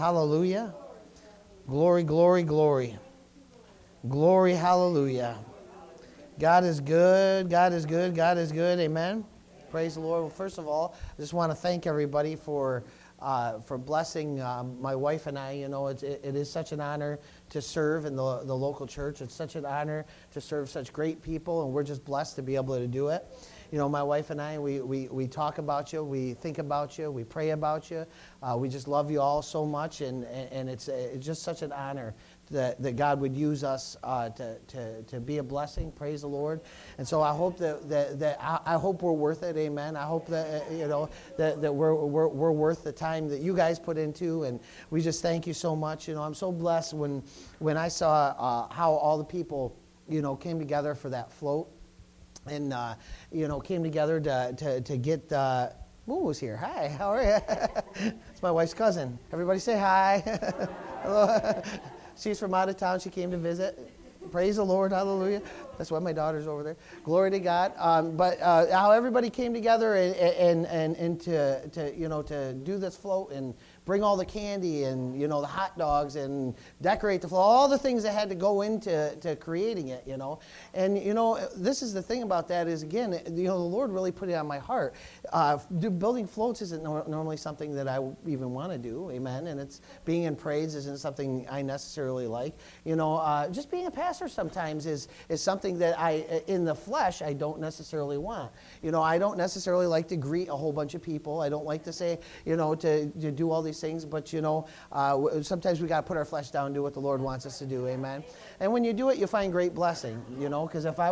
Hallelujah. Glory, glory, glory. Glory, hallelujah. God is good. God is good. God is good. Amen. Praise the Lord. Well, first of all, I just want to thank everybody for blessing my wife and I. You know, it is such an honor to serve in the local church. It's such an honor to serve such great people, and we're just blessed to be able to do it. You know, my wife and I, we talk about you, we think about you, we pray about you. We just love you all so much, and it's just such an honor that God would use us to be a blessing. Praise the Lord. And so I hope that I hope we're worth it. Amen. I hope that that we're worth the time that you guys put into, and we just thank you so much. You know, I'm so blessed when I saw how all the people came together for that float. And, came together to get, Moo was here. Hi, how are you? It's my wife's cousin. Everybody say hi. Hello. She's from out of town. She came to visit. Praise the Lord. Hallelujah. That's why my daughter's over there. Glory to God. But how everybody came together and to do this float and bring all the candy and, the hot dogs and decorate the float, all the things that had to go into creating it, And, this is the thing about that is, again, the Lord really put it on my heart. Building floats isn't normally something that I even want to do, amen? And it's being in praise isn't something I necessarily like. Just being a pastor sometimes is something that in the flesh, I don't necessarily want. I don't necessarily like to greet a whole bunch of people. I don't like to say, to do all these things, but sometimes we got to put our flesh down and do what the Lord wants us to do, amen. And when you do it, you find great blessing, because if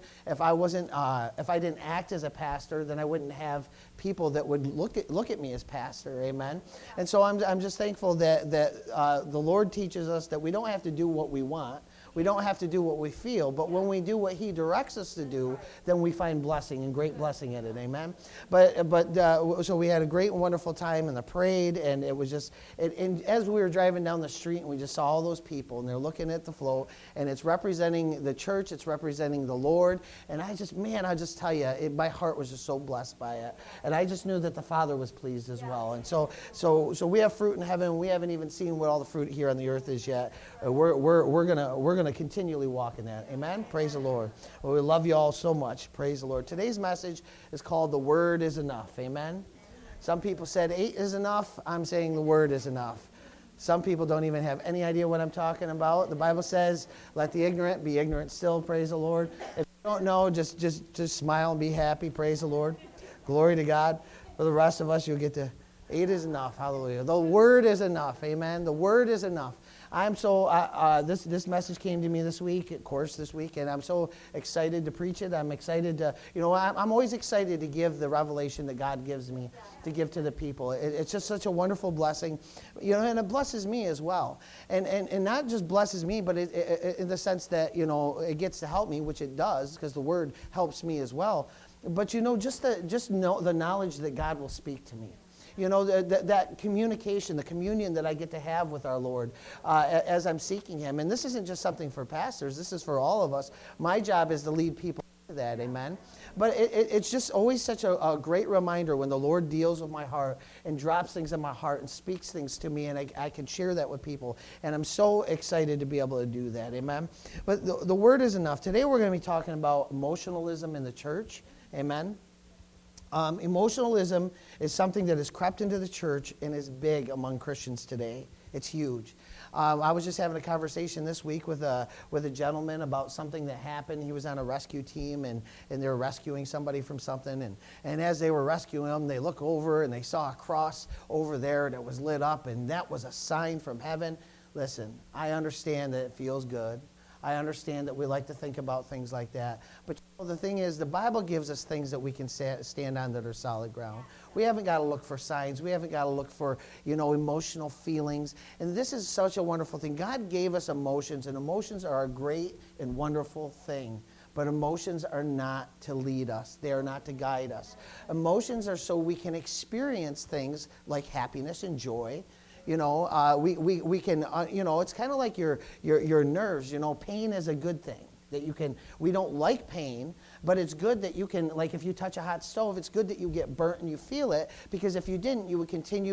I didn't act as a pastor, then I wouldn't have people that would look at me as pastor, amen. And so I'm just thankful that the Lord teaches us that we don't have to do what we want. We don't have to do what we feel, but when we do what He directs us to do, then we find blessing and great blessing in it, amen. So we had a great and wonderful time in the parade, and it was just, and as we were driving down the street, and we just saw all those people, and they're looking at the float, and it's representing the church, it's representing the Lord, and I just tell you, my heart was just so blessed by it, and I just knew that the Father was pleased as well, and so we have fruit in heaven. We haven't even seen what all the fruit here on the earth is yet. We're gonna continually walk in that. Amen? Praise the Lord. Well, we love you all so much. Praise the Lord. Today's message is called The Word is Enough. Amen? Some people said 8 is enough. I'm saying the Word is enough. Some people don't even have any idea what I'm talking about. The Bible says, let the ignorant be ignorant still. Praise the Lord. If you don't know, just smile and be happy. Praise the Lord. Glory to God. For the rest of us, you'll get to 8 is enough. Hallelujah. The Word is enough. Amen? The Word is enough. I'm so, this message came to me this week, and I'm so excited to preach it. I'm excited to, I'm always excited to give the revelation that God gives me to give to the people. It's just such a wonderful blessing, and it blesses me as well. And not just blesses me, but in the sense that, it gets to help me, which it does, because the Word helps me as well. But, just know the knowledge that God will speak to me. That communication, the communion that I get to have with our Lord as I'm seeking Him. And this isn't just something for pastors. This is for all of us. My job is to lead people to that, amen? But it's just always such a great reminder when the Lord deals with my heart and drops things in my heart and speaks things to me, and I can share that with people. And I'm so excited to be able to do that, amen? But the Word is enough. Today we're going to be talking about emotionalism in the church, amen? Emotionalism is something that has crept into the church and is big among Christians today. It's huge. I was just having a conversation this week with a gentleman about something that happened. He was on a rescue team, and they were rescuing somebody from something. And as they were rescuing them, they look over and they saw a cross over there that was lit up, and that was a sign from heaven. Listen, I understand that it feels good. I understand that we like to think about things like that. But the thing is, the Bible gives us things that we can stand on that are solid ground. We haven't got to look for signs. We haven't got to look for, emotional feelings. And this is such a wonderful thing. God gave us emotions, and emotions are a great and wonderful thing. But emotions are not to lead us. They are not to guide us. Emotions are so we can experience things like happiness and joy. We can, it's kind of like your nerves. Pain is a good thing. That we don't like pain, but it's good that you can, like if you touch a hot stove, it's good that you get burnt and you feel it, because if you didn't, you would continue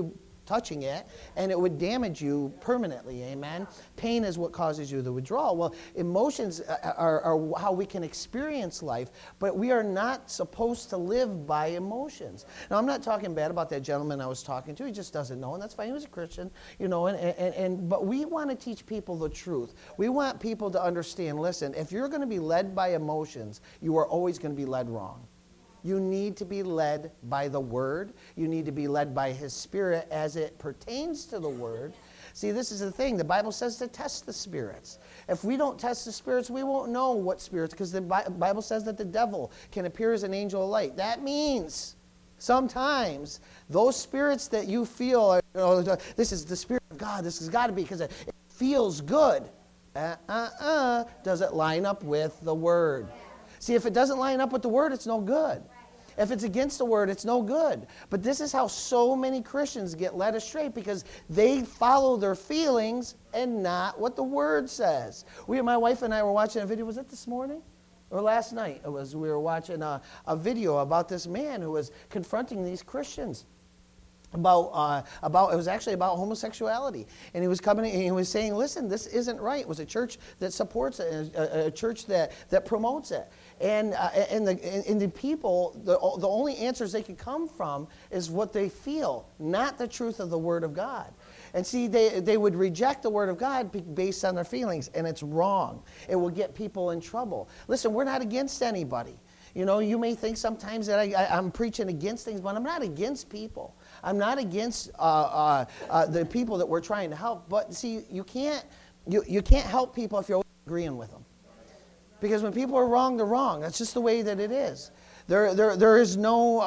touching it, and it would damage you permanently, amen? Pain is what causes you the withdrawal. Well, emotions are how we can experience life, but we are not supposed to live by emotions. Now, I'm not talking bad about that gentleman I was talking to. He just doesn't know, and that's fine. He was a Christian, but we want to teach people the truth. We want people to understand, listen, if you're going to be led by emotions, you are always going to be led wrong. You need to be led by the Word. You need to be led by His Spirit as it pertains to the Word. See, this is the thing. The Bible says to test the spirits. If we don't test the spirits, we won't know what spirits, because the Bible says that the devil can appear as an angel of light. That means sometimes those spirits that you feel, this is the Spirit of God, this has got to be because it feels good. Does it line up with the Word? See, if it doesn't line up with the Word, it's no good. If it's against the Word, it's no good. But this is how so many Christians get led astray, because they follow their feelings and not what the Word says. My wife and I were watching a video. Was it this morning or last night? We were watching a video about this man who was confronting these Christians about it was actually about homosexuality, and he was coming and he was saying, listen, this isn't right. It was a church that supports it, a church that promotes it, and the people, the only answers they can come from is what they feel, not the truth of the Word of God. And see, they would reject the Word of God based on their feelings, and it's wrong. It will get people in trouble. Listen, we're not against anybody. You may think sometimes that I'm preaching against things, but I'm not against people. I'm not against the people that we're trying to help. But see, you can't help people if you're agreeing with them. Because when people are wrong, they're wrong. That's just the way that it is. There is no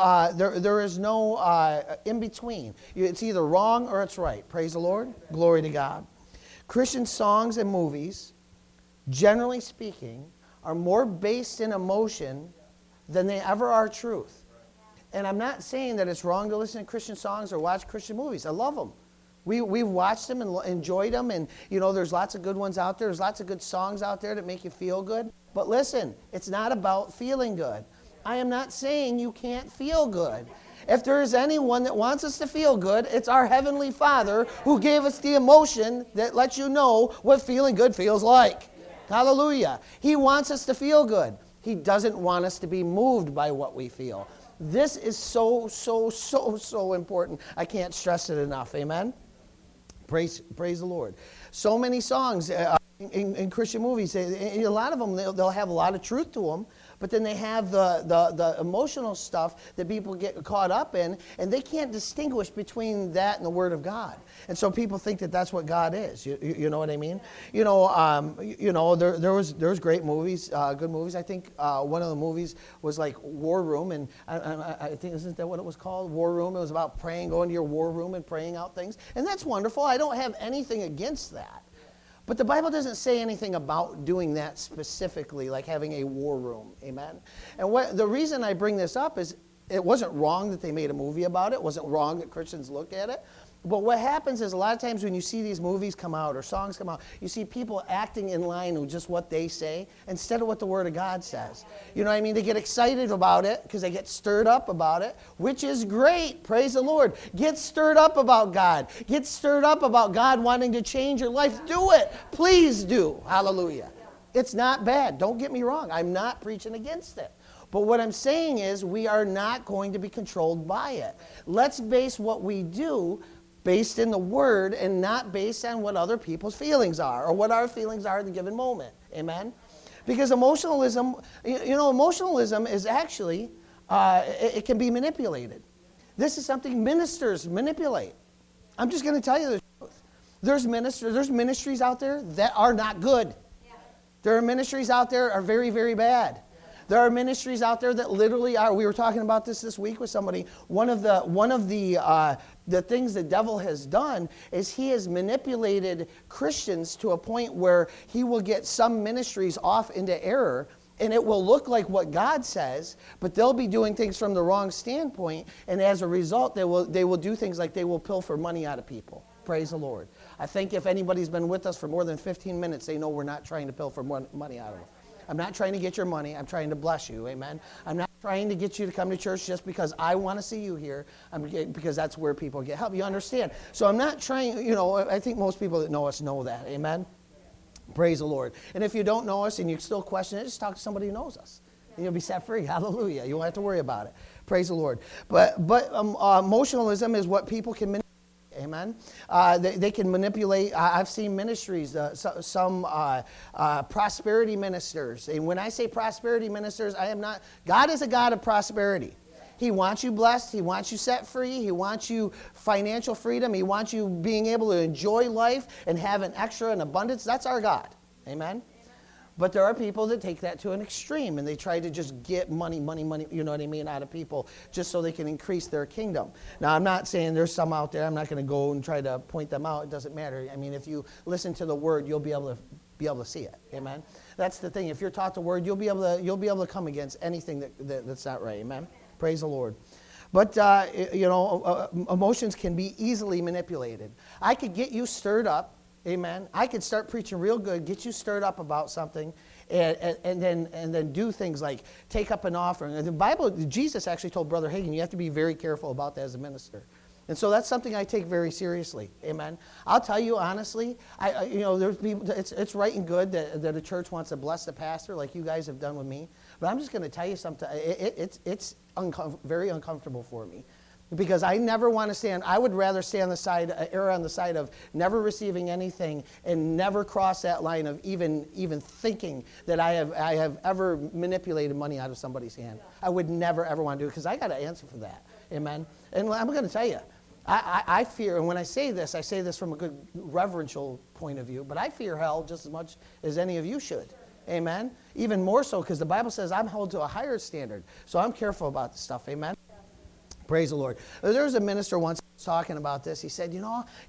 in between. It's either wrong or it's right. Praise the Lord. Glory to God. Christian songs and movies, generally speaking, are more based in emotion than they ever are truth. And I'm not saying that it's wrong to listen to Christian songs or watch Christian movies. I love them. We've watched them and enjoyed them, and there's lots of good ones out there. There's lots of good songs out there that make you feel good. But listen, it's not about feeling good. I am not saying you can't feel good. If there is anyone that wants us to feel good, it's our Heavenly Father who gave us the emotion that lets you know what feeling good feels like. Hallelujah. He wants us to feel good. He doesn't want us to be moved by what we feel. This is so important. I can't stress it enough. Amen? Praise the Lord. So many songs in Christian movies, a lot of them, they'll have a lot of truth to them, but then they have the emotional stuff that people get caught up in, and they can't distinguish between that and the Word of God. And so people think that that's what God is. You know what I mean? There was great movies, good movies. I think one of the movies was like War Room, and I think, isn't that what it was called? War Room. It was about praying, going to your war room and praying out things. And that's wonderful. I don't have anything against that. But the Bible doesn't say anything about doing that specifically, like having a war room. Amen? And the reason I bring this up is it wasn't wrong that they made a movie about it. It wasn't wrong that Christians look at it. But what happens is a lot of times when you see these movies come out or songs come out, you see people acting in line with just what they say instead of what the Word of God says. You know what I mean? They get excited about it because they get stirred up about it, which is great. Praise the Lord. Get stirred up about God. Get stirred up about God wanting to change your life. Do it. Please do. Hallelujah. It's not bad. Don't get me wrong. I'm not preaching against it. But what I'm saying is we are not going to be controlled by it. Let's base what we do based in the Word and not based on what other people's feelings are or what our feelings are at the given moment. Amen? Because emotionalism is actually, it can be manipulated. This is something ministers manipulate. I'm just going to tell you the truth. There's ministries out there that are not good. There are ministries out there that are very, very bad. There are ministries out there that literally are. We were talking about this week with somebody. One of the things the devil has done is he has manipulated Christians to a point where he will get some ministries off into error, and it will look like what God says, but they'll be doing things from the wrong standpoint, and as a result, they will do things like they will pilfer money out of people. Praise the Lord. I think if anybody's been with us for more than 15 minutes, they know we're not trying to pilfer money out of them. I'm not trying to get your money. I'm trying to bless you. Amen. I'm not trying to get you to come to church just because I want to see you here, because that's where people get help. You understand? So I'm not trying, I think most people that know us know that. Amen? Praise the Lord. And if you don't know us and you still question it, just talk to somebody who knows us. And you'll be set free. Hallelujah. You won't have to worry about it. Praise the Lord. But emotionalism is what people can manipulate. Amen. They can manipulate. I've seen ministries, some prosperity ministers. And when I say prosperity ministers, I am not. God is a God of prosperity. He wants you blessed. He wants you set free. He wants you financial freedom. He wants you being able to enjoy life and have an extra and abundance. That's our God. Amen. But there are people that take that to an extreme, and they try to just get money, you know what I mean, out of people just so they can increase their kingdom. Now, I'm not saying there's some out there. I'm not going to go and try to point them out. It doesn't matter. I mean, if you listen to the word, you'll be able to see it. Amen. That's the thing. If you're taught the word, you'll be able to come against anything that's not right. Amen. Praise the Lord. But, emotions can be easily manipulated. I could get you stirred up. Amen. I could start preaching real good, get you stirred up about something, and then do things like take up an offering. And the Bible, Jesus actually told Brother Hagin, you have to be very careful about that as a minister. And so that's something I take very seriously. Amen. I'll tell you honestly, there's people. It's right and good that a church wants to bless the pastor like you guys have done with me. But I'm just going to tell you something. It's very uncomfortable for me. Because I never want to stand. I would rather stay on the side, err on the side of never receiving anything and never cross that line of even thinking that I have ever manipulated money out of somebody's hand. Yeah. I would never ever want to do it because I got to answer for that. Amen. And I'm going to tell you, I fear, and when I say this from a good reverential point of view, but I fear hell just as much as any of you should. Amen. Even more so because the Bible says I'm held to a higher standard. So I'm careful about this stuff. Amen. Praise the Lord. There was a minister once talking about this. He said,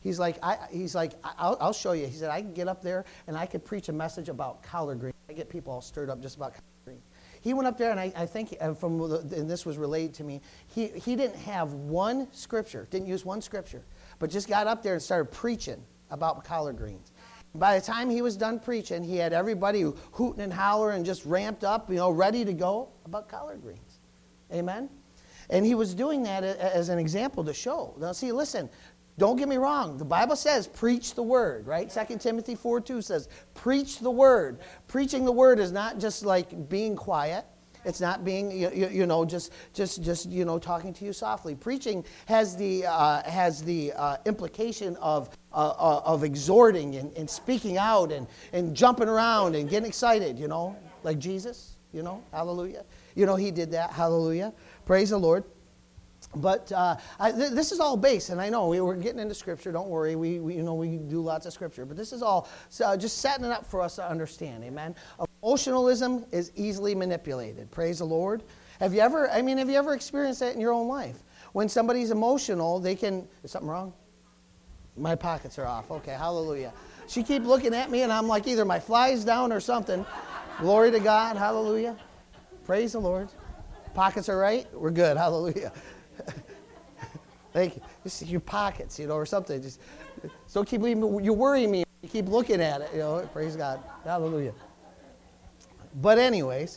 I'll show you. He said, I can get up there and I could preach a message about collard greens. I get people all stirred up just about collard greens. He went up there, and I think, and this was relayed to me, he didn't have one scripture, didn't use one scripture, but just got up there and started preaching about collard greens. By the time he was done preaching, he had everybody hooting and hollering and just ramped up, ready to go about collard greens. Amen? And he was doing that as an example to show. Now, see, listen, don't get me wrong. The Bible says preach the word, right? 2 Timothy 4:2 says preach the word. Preaching the word is not just like being quiet. It's not being, just talking to you softly. Preaching has the implication of exhorting and speaking out and jumping around and getting excited, like Jesus, hallelujah. He did that, hallelujah. Praise the Lord. But this is all based, and I know we're getting into Scripture. Don't worry, we do lots of Scripture. But this is all just setting it up for us to understand, amen? Emotionalism is easily manipulated. Praise the Lord. Have you ever experienced that in your own life? When somebody's emotional, is something wrong? My pockets are off. Okay, hallelujah. She keep looking at me, and I'm like, either my fly's down or something. Glory to God, hallelujah. Praise the Lord. Pockets are right? We're good. Hallelujah. Thank you. This is your pockets, or something. Just don't keep leaving. You worry me. You keep looking at it. Praise God. Hallelujah. But anyways,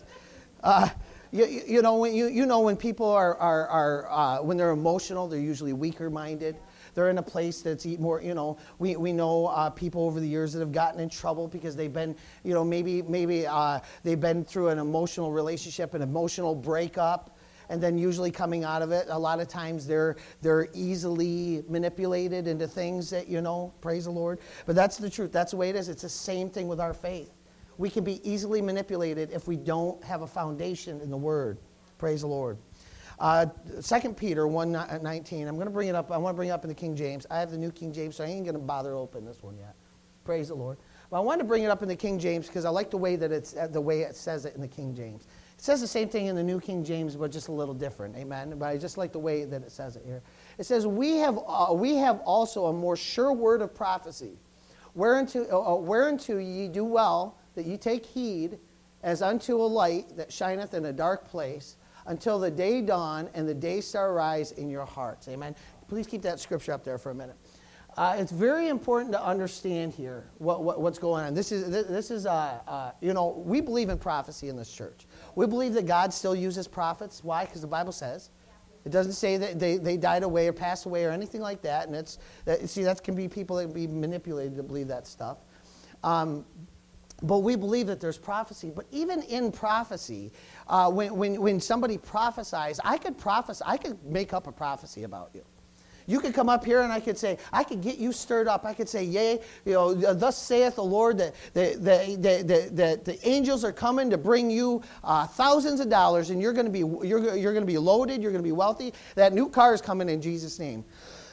when people are when they're emotional, they're usually weaker-minded. They're in a place that's more, we know people over the years that have gotten in trouble because they've been, maybe they've been through an emotional relationship, an emotional breakup, and then usually coming out of it, a lot of times they're easily manipulated into things that, praise the Lord. But that's the truth. That's the way it is. It's the same thing with our faith. We can be easily manipulated if we don't have a foundation in the Word. Praise the Lord. 2 Peter 1:19. I'm going to bring it up. I want to bring it up in the King James. I have the New King James, so I ain't going to bother to open this one yet. Praise the Lord. But I want to bring it up in the King James because I like the way that it says it in the King James. It says the same thing in the New King James, but just a little different. Amen. But I just like the way that it says it here. It says, "We have also a more sure word of prophecy, whereunto ye do well that ye take heed, as unto a light that shineth in a dark place, until the day dawn and the day star rise in your hearts." Amen. Please keep that scripture up there for a minute. It's very important to understand here what's going on. This is we believe in prophecy in this church. We believe that God still uses prophets. Why? Because the Bible says. It doesn't say that they died away or passed away or anything like that. And that can be people that can be manipulated to believe that stuff. But we believe that there's prophecy. But even in prophecy, when somebody prophesies, I could make up a prophecy about you. You could come up here and I could get you stirred up. I could say, yea, thus saith the Lord that the angels are coming to bring you thousands of dollars, and you're going to be loaded, you're going to be wealthy. That new car is coming in Jesus' name.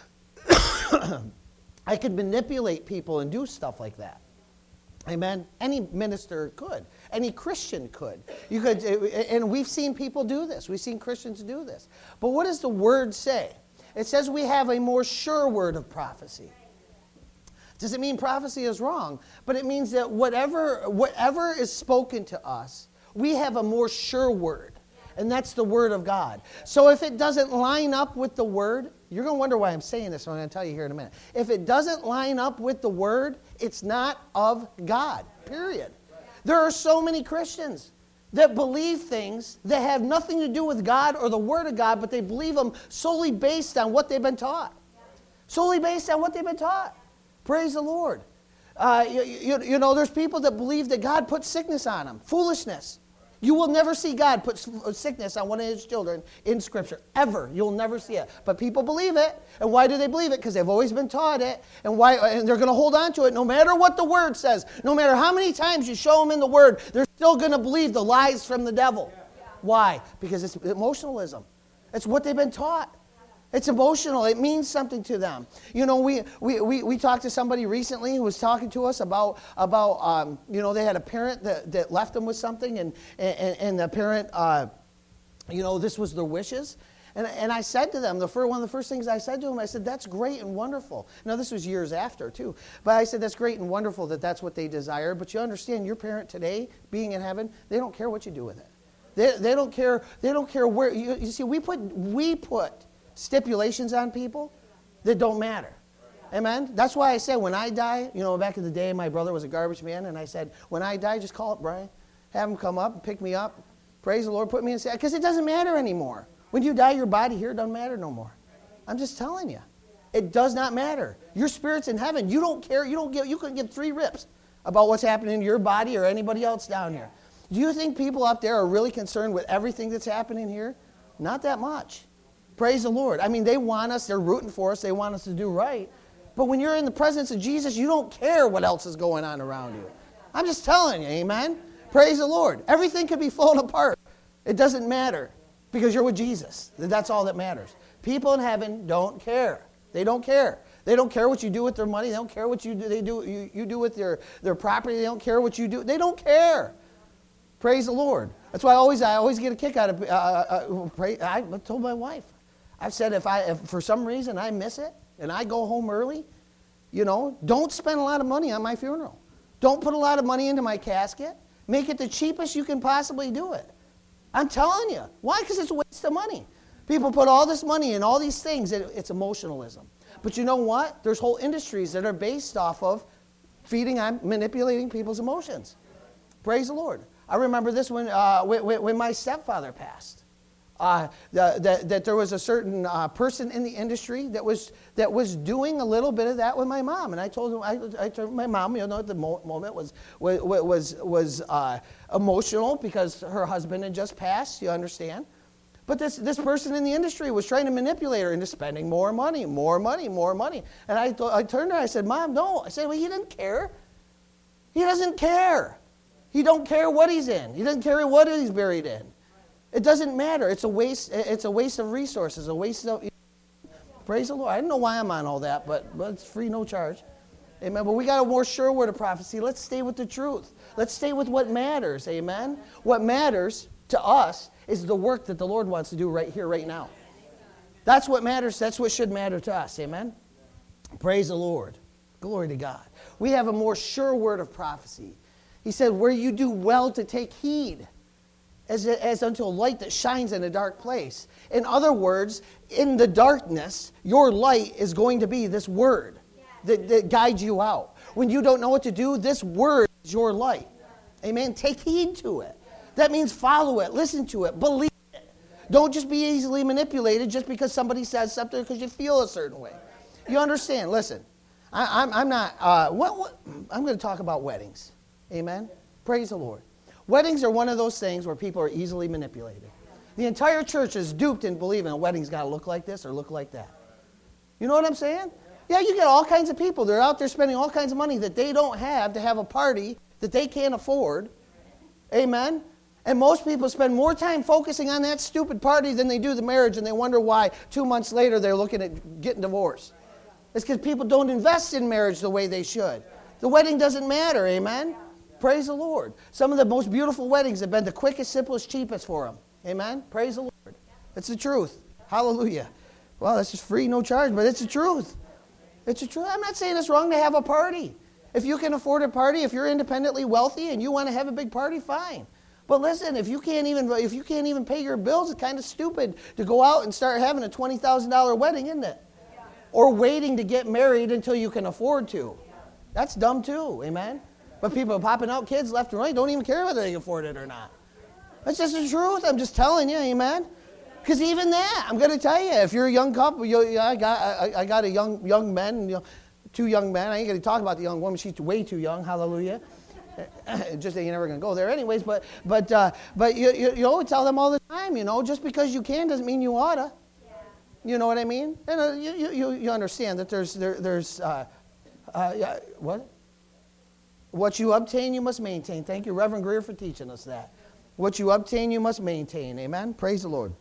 I could manipulate people and do stuff like that. Amen. Any minister could. Any Christian could. You could, and we've seen people do this. We've seen Christians do this. But what does the Word say? It says we have a more sure word of prophecy. Doesn't mean prophecy is wrong, but it means that whatever is spoken to us, we have a more sure word, and that's the Word of God. So if it doesn't line up with the Word, you're going to wonder why I'm saying this, so I'm going to tell you here in a minute. If it doesn't line up with the Word, it's not of God, period. There are so many Christians that believe things that have nothing to do with God or the Word of God, but they believe them solely based on what they've been taught. Solely based on what they've been taught. Praise the Lord. There's people that believe that God put sickness on them. Foolishness. You will never see God put sickness on one of His children in Scripture. Ever. You'll never see it. But people believe it. And why do they believe it? Because they've always been taught it. And they're going to hold on to it no matter what the Word says. No matter how many times you show them in the Word, they're still going to believe the lies from the devil. Yeah. Why? Because it's emotionalism. It's what they've been taught. It's emotional. It means something to them. We talked to somebody recently who was talking to us about they had a parent that left them with something, and the parent, this was their wishes. And I said to them, one of the first things I said to them, I said, that's great and wonderful. Now, this was years after, too. But I said, that's great and wonderful that that's what they desire. But you understand, your parent today, being in heaven, they don't care what you do with it. They don't care where. You see, we put stipulations on people that don't matter. Amen? That's why I said when I die, back in the day, my brother was a garbage man, and I said, when I die, just call up Brian. Have him come up and pick me up. Praise the Lord, put me in, because it doesn't matter anymore. When you die, your body here doesn't matter no more. I'm just telling you. It does not matter. Your spirit's in heaven. You don't care. You couldn't give 3 rips about what's happening in your body or anybody else down here. Do you think people up there are really concerned with everything that's happening here? Not that much. Praise the Lord. I mean, they want us. They're rooting for us. They want us to do right. But when you're in the presence of Jesus, you don't care what else is going on around you. I'm just telling you, amen? Praise the Lord. Everything could be falling apart. It doesn't matter because you're with Jesus. That's all that matters. People in heaven don't care. They don't care. They don't care what you do with their money. They don't care what you do with their property. They don't care what you do. They don't care. Praise the Lord. That's why I always get a kick out of I told my wife. I've said if for some reason I miss it and I go home early, don't spend a lot of money on my funeral. Don't put a lot of money into my casket. Make it the cheapest you can possibly do it. I'm telling you. Why? Because it's a waste of money. People put all this money in all these things. It's emotionalism. But you know what? There's whole industries that are based off of manipulating people's emotions. Praise the Lord. I remember this when my stepfather passed. That there was a certain person in the industry that was doing a little bit of that with my mom, and I told him, I told my mom, at the moment was emotional because her husband had just passed. You understand? But this person in the industry was trying to manipulate her into spending more money. And I turned to her, I said, Mom, no. I said, well, he didn't care. He doesn't care. He don't care what he's in. He doesn't care what he's buried in. It doesn't matter. It's a waste. It's a waste of resources. A waste of. Praise the Lord. I don't know why I'm on all that, but it's free, no charge. Amen. But we got a more sure word of prophecy. Let's stay with the truth. Let's stay with what matters. Amen. What matters to us is the work that the Lord wants to do right here, right now. That's what matters. That's what should matter to us. Amen. Praise the Lord. Glory to God. We have a more sure word of prophecy. He said, where you do well to take heed, as unto a light that shines in a dark place. In other words, in the darkness, your light is going to be this word. that guides you out. When you don't know what to do, this word is your light. Amen. Take heed to it. That means follow it, listen to it, believe it. Don't just be easily manipulated just because somebody says something because you feel a certain way. You understand? Listen, I'm not. I'm going to talk about weddings. Amen. Praise the Lord. Weddings are one of those things where people are easily manipulated. The entire church is duped in believing a wedding's got to look like this or look like that. You know what I'm saying? Yeah, you get all kinds of people. They're out there spending all kinds of money that they don't have to have a party that they can't afford. Amen? And most people spend more time focusing on that stupid party than they do the marriage, and they wonder why 2 months later they're looking at getting divorced. It's because people don't invest in marriage the way they should. The wedding doesn't matter, amen? Praise the Lord. Some of the most beautiful weddings have been the quickest, simplest, cheapest for them. Amen? Praise the Lord. It's the truth. Hallelujah. Well, that's just free, no charge, but it's the truth. It's the truth. I'm not saying it's wrong to have a party. If you can afford a party, if you're independently wealthy and you want to have a big party, fine. But listen, if you can't even pay your bills, it's kind of stupid to go out and start having a $20,000 wedding, isn't it? Or waiting to get married until you can afford to. That's dumb too, amen? But people are popping out kids left and right, don't even care whether they can afford it or not. That's just the truth. I'm just telling you, amen? Because even that, I'm going to tell you, if you're a young couple, I got a young men, 2 young men. I ain't going to talk about the young woman. She's way too young. Hallelujah. Just that you're never going to go there anyways. But you tell them all the time, just because you can doesn't mean you oughta. You know what I mean? And you understand that there's what? What you obtain, you must maintain. Thank you, Reverend Greer, for teaching us that. What you obtain, you must maintain. Amen? Praise the Lord.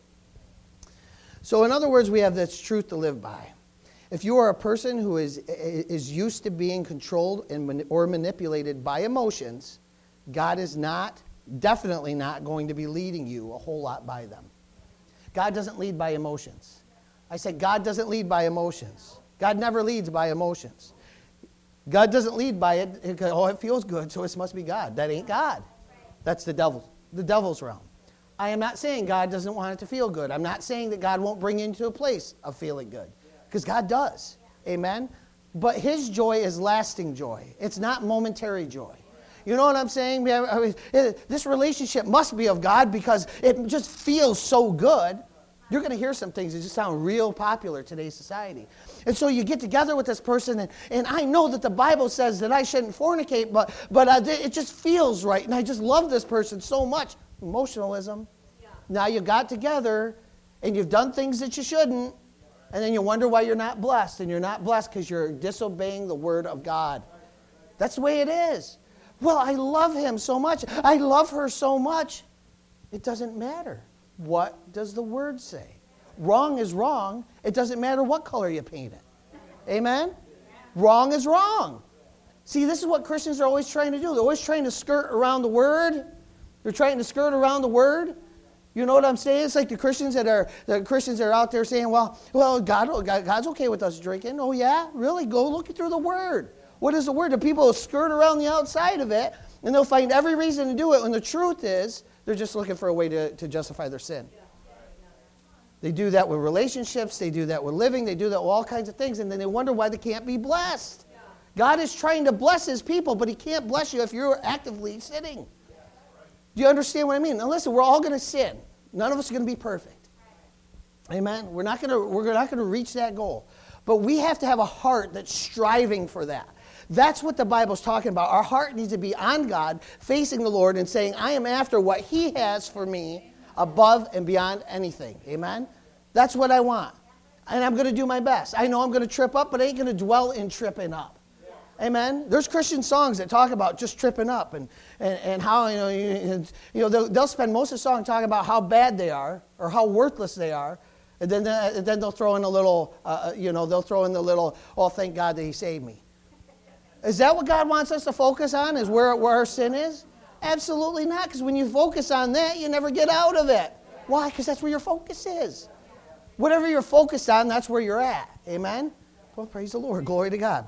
So in other words, we have this truth to live by. If you are a person who is used to being controlled or manipulated by emotions, God is definitely not going to be leading you a whole lot by them. God doesn't lead by emotions. I said God doesn't lead by emotions. God never leads by emotions. God doesn't lead by it. It feels good, so it must be God. That ain't God. That's the devil's realm. I am not saying God doesn't want it to feel good. I'm not saying that God won't bring you into a place of feeling good. Because God does. Amen? But his joy is lasting joy. It's not momentary joy. You know what I'm saying? This relationship must be of God because it just feels so good. You're going to hear some things that just sound real popular in today's society. And so you get together with this person, and I know that the Bible says that I shouldn't fornicate, but it just feels right, and I just love this person so much. Emotionalism. Yeah. Now you got together, and you've done things that you shouldn't, and then you wonder why you're not blessed, and you're not blessed because you're disobeying the Word of God. That's the way it is. Well, I love him so much. I love her so much. It doesn't matter. What does the Word say? Wrong is wrong. It doesn't matter what color you paint it. Amen? Wrong is wrong. See, this is what Christians are always trying to do. They're always trying to skirt around the Word. They're trying to skirt around the Word. You know what I'm saying? It's like the Christians that are out there saying, well, God's okay with us drinking. Oh, yeah? Really? Go look through the Word. What is the Word? The people will skirt around the outside of it, and they'll find every reason to do it, when the truth is they're just looking for a way to justify their sin. They do that with relationships. They do that with living. They do that with all kinds of things, and then they wonder why they can't be blessed. God is trying to bless his people, but he can't bless you if you're actively sinning. Do you understand what I mean? Now listen, we're all going to sin. None of us are going to be perfect. Amen? We're not going to reach that goal. But we have to have a heart that's striving for that. That's what the Bible's talking about. Our heart needs to be on God, facing the Lord and saying, I am after what he has for me above and beyond anything. Amen? That's what I want. And I'm going to do my best. I know I'm going to trip up, but I ain't going to dwell in tripping up. Amen. There's Christian songs that talk about just tripping up and how they'll spend most of the song talking about how bad they are or how worthless they are, and then they'll throw in a little oh, thank God that he saved me. Is that what God wants us to focus on? Is where our sin is? Absolutely not. Because when you focus on that, you never get out of it. Why? Because that's where your focus is. Whatever you're focused on, that's where you're at. Amen. Well, praise the Lord. Glory to God.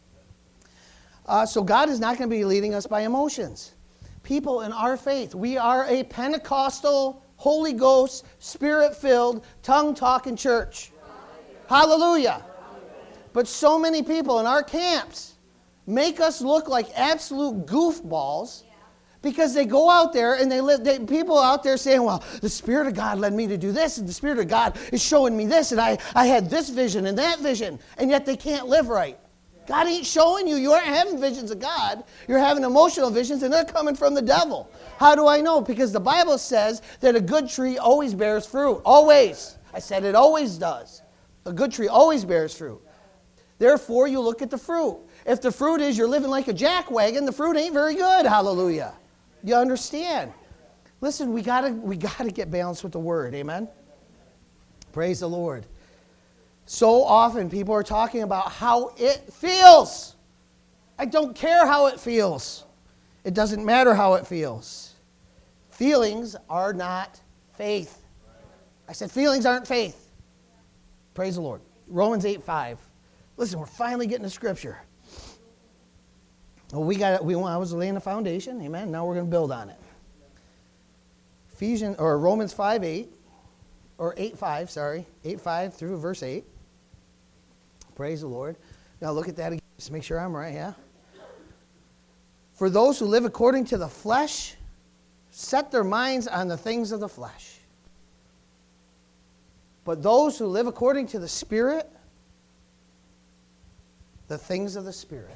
So God is not going to be leading us by emotions. People in our faith, we are a Pentecostal, Holy Ghost, Spirit-filled, tongue-talking church. Hallelujah. But so many people in our camps make us look like absolute goofballs because they go out there and people out there saying, well, the Spirit of God led me to do this, and the Spirit of God is showing me this, and I had this vision and that vision, and yet they can't live right. God ain't showing you. You aren't having visions of God. You're having emotional visions, and they're coming from the devil. How do I know? Because the Bible says that a good tree always bears fruit. Always. I said it always does. A good tree always bears fruit. Therefore, you look at the fruit. If the fruit is you're living like a jackwagon, the fruit ain't very good. Hallelujah. You understand? Listen, we gotta get balanced with the Word. Amen? Praise the Lord. So often people are talking about how it feels. I don't care how it feels. It doesn't matter how it feels. Feelings are not faith. I said feelings aren't faith. Praise the Lord. Romans 8:5. Listen, we're finally getting to Scripture. Well, I was laying the foundation. Amen. Now we're going to build on it. Romans 5:8, or 8:5. Sorry, 8:5 through verse 8. Praise the Lord. Now look at that again. Just make sure I'm right, yeah? For those who live according to the flesh, set their minds on the things of the flesh. But those who live according to the Spirit, the things of the Spirit.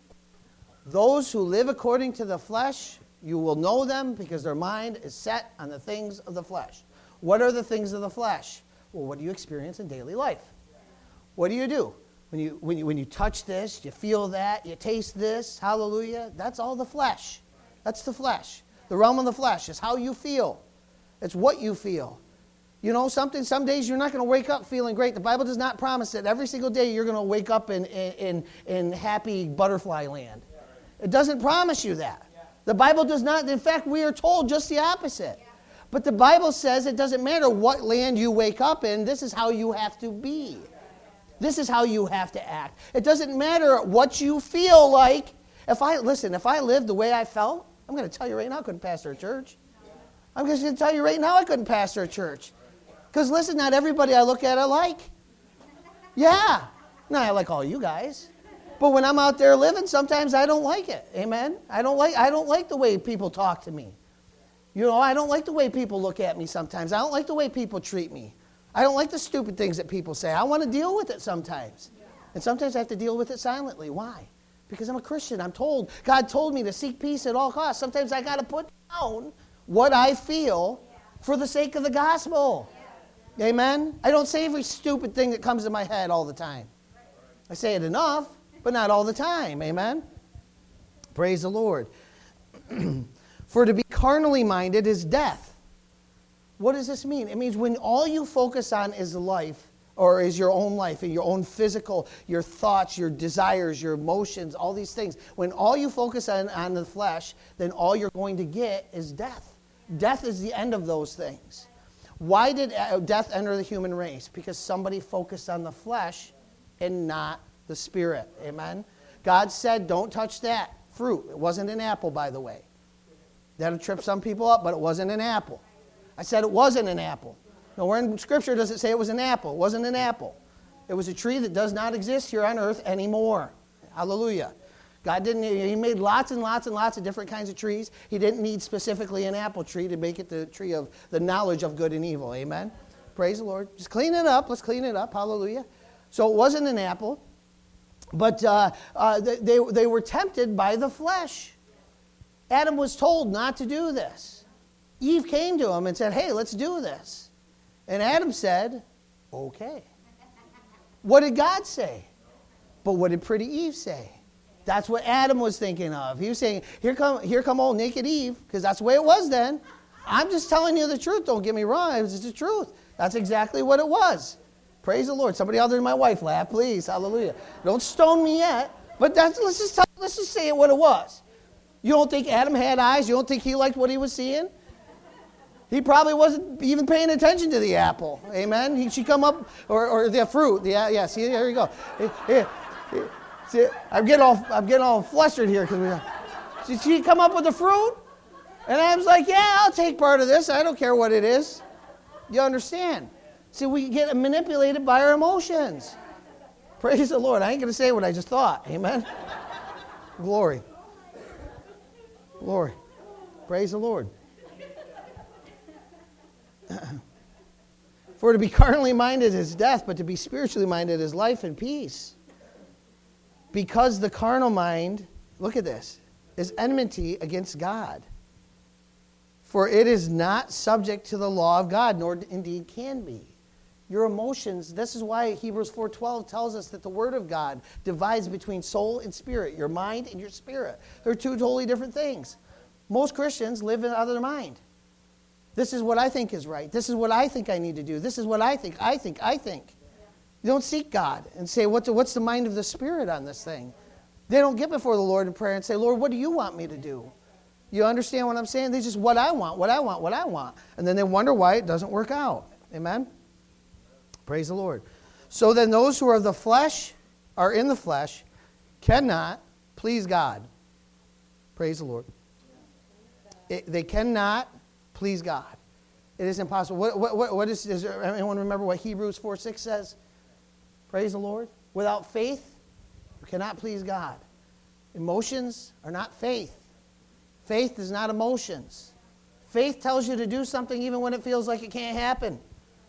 Those who live according to the flesh, you will know them because their mind is set on the things of the flesh. What are the things of the flesh? Well, what do you experience in daily life? What do? When you touch this, you feel that, you taste this, hallelujah, that's all the flesh. That's the flesh. The realm of the flesh is how you feel. It's what you feel. You know something? Some days you're not going to wake up feeling great. The Bible does not promise that every single day you're going to wake up in happy butterfly land. It doesn't promise you that. The Bible does not. In fact, we are told just the opposite. But the Bible says it doesn't matter what land you wake up in. This is how you have to be. This is how you have to act. It doesn't matter what you feel like. If I lived the way I felt, I'm going to tell you right now I couldn't pastor a church. I'm just going to tell you right now I couldn't pastor a church. Because listen, not everybody I look at I like. Yeah. No, I like all you guys. But when I'm out there living, sometimes I don't like it. Amen? I don't like the way people talk to me. You know, I don't like the way people look at me sometimes. I don't like the way people treat me. I don't like the stupid things that people say. I want to deal with it sometimes. And sometimes I have to deal with it silently. Why? Because I'm a Christian. I'm told. God told me to seek peace at all costs. Sometimes I got to put down what I feel for the sake of the gospel. Amen? I don't say every stupid thing that comes to my head all the time. I say it enough, but not all the time. Amen? Praise the Lord. For to be carnally minded is death. What does this mean? It means when all you focus on is life, or is your own life, and your own physical, your thoughts, your desires, your emotions, all these things. When all you focus on the flesh, then all you're going to get is death. Death is the end of those things. Why did death enter the human race? Because somebody focused on the flesh and not the Spirit. Amen? God said, don't touch that fruit. It wasn't an apple, by the way. That'll trip some people up, but it wasn't an apple. I said it wasn't an apple. Nowhere in Scripture does it say it was an apple. It wasn't an apple. It was a tree that does not exist here on earth anymore. Hallelujah. God He made lots and lots and lots of different kinds of trees. He didn't need specifically an apple tree to make it the tree of the knowledge of good and evil. Amen? Praise the Lord. Just clean it up. Let's clean it up. Hallelujah. So it wasn't an apple. But they were tempted by the flesh. Adam was told not to do this. Eve came to him and said, hey, let's do this. And Adam said, okay. What did God say? But what did pretty Eve say? That's what Adam was thinking of. He was saying, here come old naked Eve, because that's the way it was then. I'm just telling you the truth. Don't get me wrong. It was the truth. That's exactly what it was. Praise the Lord. Somebody other than my wife laugh, please. Hallelujah. Don't stone me yet. But let's just say it what it was. You don't think Adam had eyes? You don't think he liked what he was seeing? He probably wasn't even paying attention to the apple. Amen? She come up, or the fruit. Yeah, see, there you go. See, I'm getting all flustered here. Did she come up with the fruit? And Adam's like, yeah, I'll take part of this. I don't care what it is. You understand? See, we get manipulated by our emotions. Praise the Lord. I ain't going to say what I just thought. Amen. Glory. Glory. Praise the Lord. For to be carnally minded is death, but to be spiritually minded is life and peace. Because the carnal mind, look at this, is enmity against God. For it is not subject to the law of God, nor indeed can be. Your emotions, this is why Hebrews 4:12 tells us that the Word of God divides between soul and spirit, your mind and your spirit. They're two totally different things. Most Christians live out of their mind. This is what I think is right. This is what I think I need to do. This is what I think. You don't seek God and say, what's the mind of the Spirit on this thing? They don't get before the Lord in prayer and say, Lord, what do you want me to do? You understand what I'm saying? They just, what I want. And then they wonder why it doesn't work out. Amen? Praise the Lord. So then those who are in the flesh, cannot please God. Praise the Lord. They cannot please God. It is impossible. What does anyone remember what Hebrews 4:6 says? Praise the Lord. Without faith, you cannot please God. Emotions are not faith. Faith is not emotions. Faith tells you to do something even when it feels like it can't happen.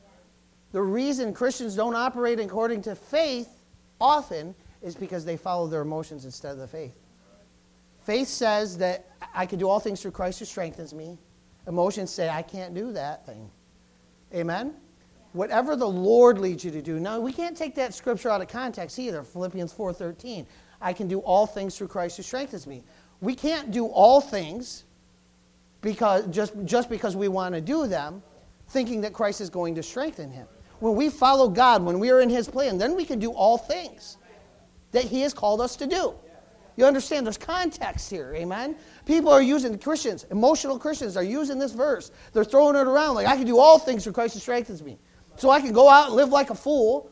The reason Christians don't operate according to faith often is because they follow their emotions instead of the faith. Faith says that I can do all things through Christ who strengthens me. Emotions say, I can't do that thing. Amen? Whatever the Lord leads you to do. Now, we can't take that scripture out of context either. Philippians 4:13. I can do all things through Christ who strengthens me. We can't do all things because just because we want to do them, thinking that Christ is going to strengthen him. When we follow God, when we are in his plan, then we can do all things that he has called us to do. You understand? There's context here, amen? People are using, Christians, emotional Christians are using this verse. They're throwing it around like, I can do all things through Christ who strengthens me. So I can go out and live like a fool,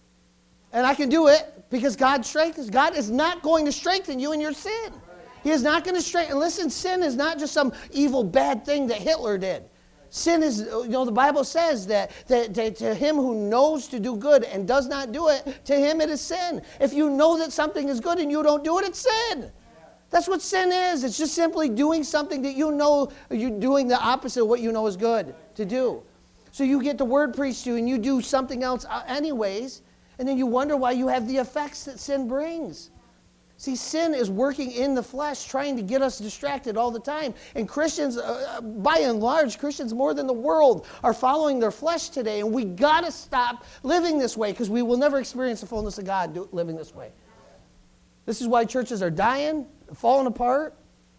and I can do it because God strengthens. God is not going to strengthen you in your sin. He is not going to strengthen. Listen, sin is not just some evil, bad thing that Hitler did. Sin is, the Bible says that to him who knows to do good and does not do it, to him it is sin. If you know that something is good and you don't do it, it's sin. That's what sin is. It's just simply doing something that you know you're doing the opposite of what you know is good to do. So you get the word preached to you and you do something else anyways, and then you wonder why you have the effects that sin brings. See, sin is working in the flesh, trying to get us distracted all the time. And Christians, by and large, Christians more than the world, are following their flesh today. And we got to stop living this way because we will never experience the fullness of God living this way. This is why churches are dying, falling apart.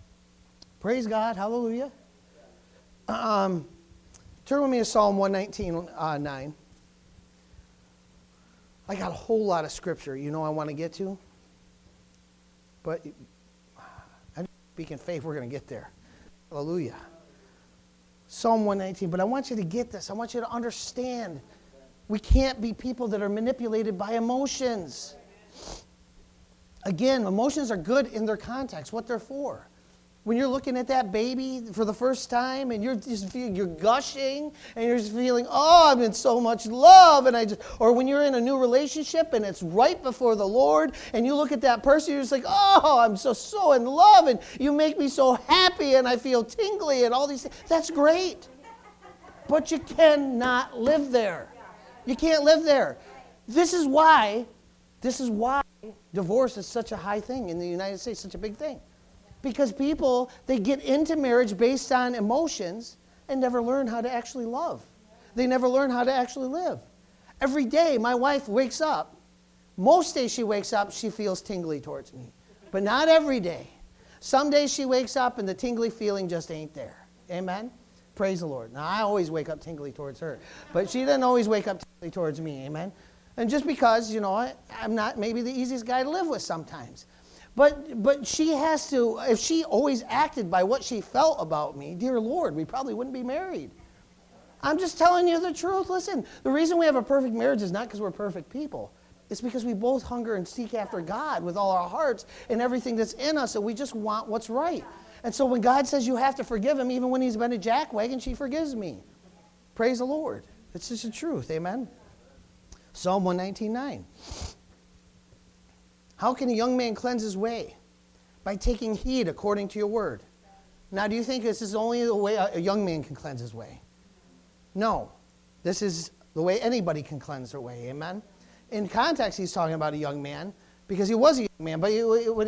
Praise God. Hallelujah. Turn with me to Psalm 119:9. I got a whole lot of scripture I want to get to. But I'm speaking faith, we're going to get there. Hallelujah. Psalm 119. But I want you to get this. I want you to understand. We can't be people that are manipulated by emotions. Again, emotions are good in their context, what they're for. When you're looking at that baby for the first time and you're gushing and you're just feeling, oh, I'm in so much love, or when you're in a new relationship and it's right before the Lord and you look at that person, you're just like, oh, I'm so in love and you make me so happy and I feel tingly and all these things. That's great. But you cannot live there. You can't live there. This is why divorce is such a high thing in the United States, such a big thing. Because people, they get into marriage based on emotions and never learn how to actually love. They never learn how to actually live. Every day my wife wakes up. Most days she wakes up, she feels tingly towards me. But not every day. Some days she wakes up and the tingly feeling just ain't there. Amen? Praise the Lord. Now I always wake up tingly towards her. But she doesn't always wake up tingly towards me. Amen? And just because, I'm not maybe the easiest guy to live with sometimes. But she has to, if she always acted by what she felt about me, dear Lord, we probably wouldn't be married. I'm just telling you the truth. Listen, the reason we have a perfect marriage is not because we're perfect people. It's because we both hunger and seek after God with all our hearts and everything that's in us, and we just want what's right. And so when God says you have to forgive him, even when he's been a jackwagon, she forgives me. Praise the Lord. It's just the truth. Amen? Psalm 119:9. How can a young man cleanse his way? By taking heed according to your word. Now, do you think this is only the way a young man can cleanse his way? No. This is the way anybody can cleanse their way. Amen? In context, he's talking about a young man because he was a young man, but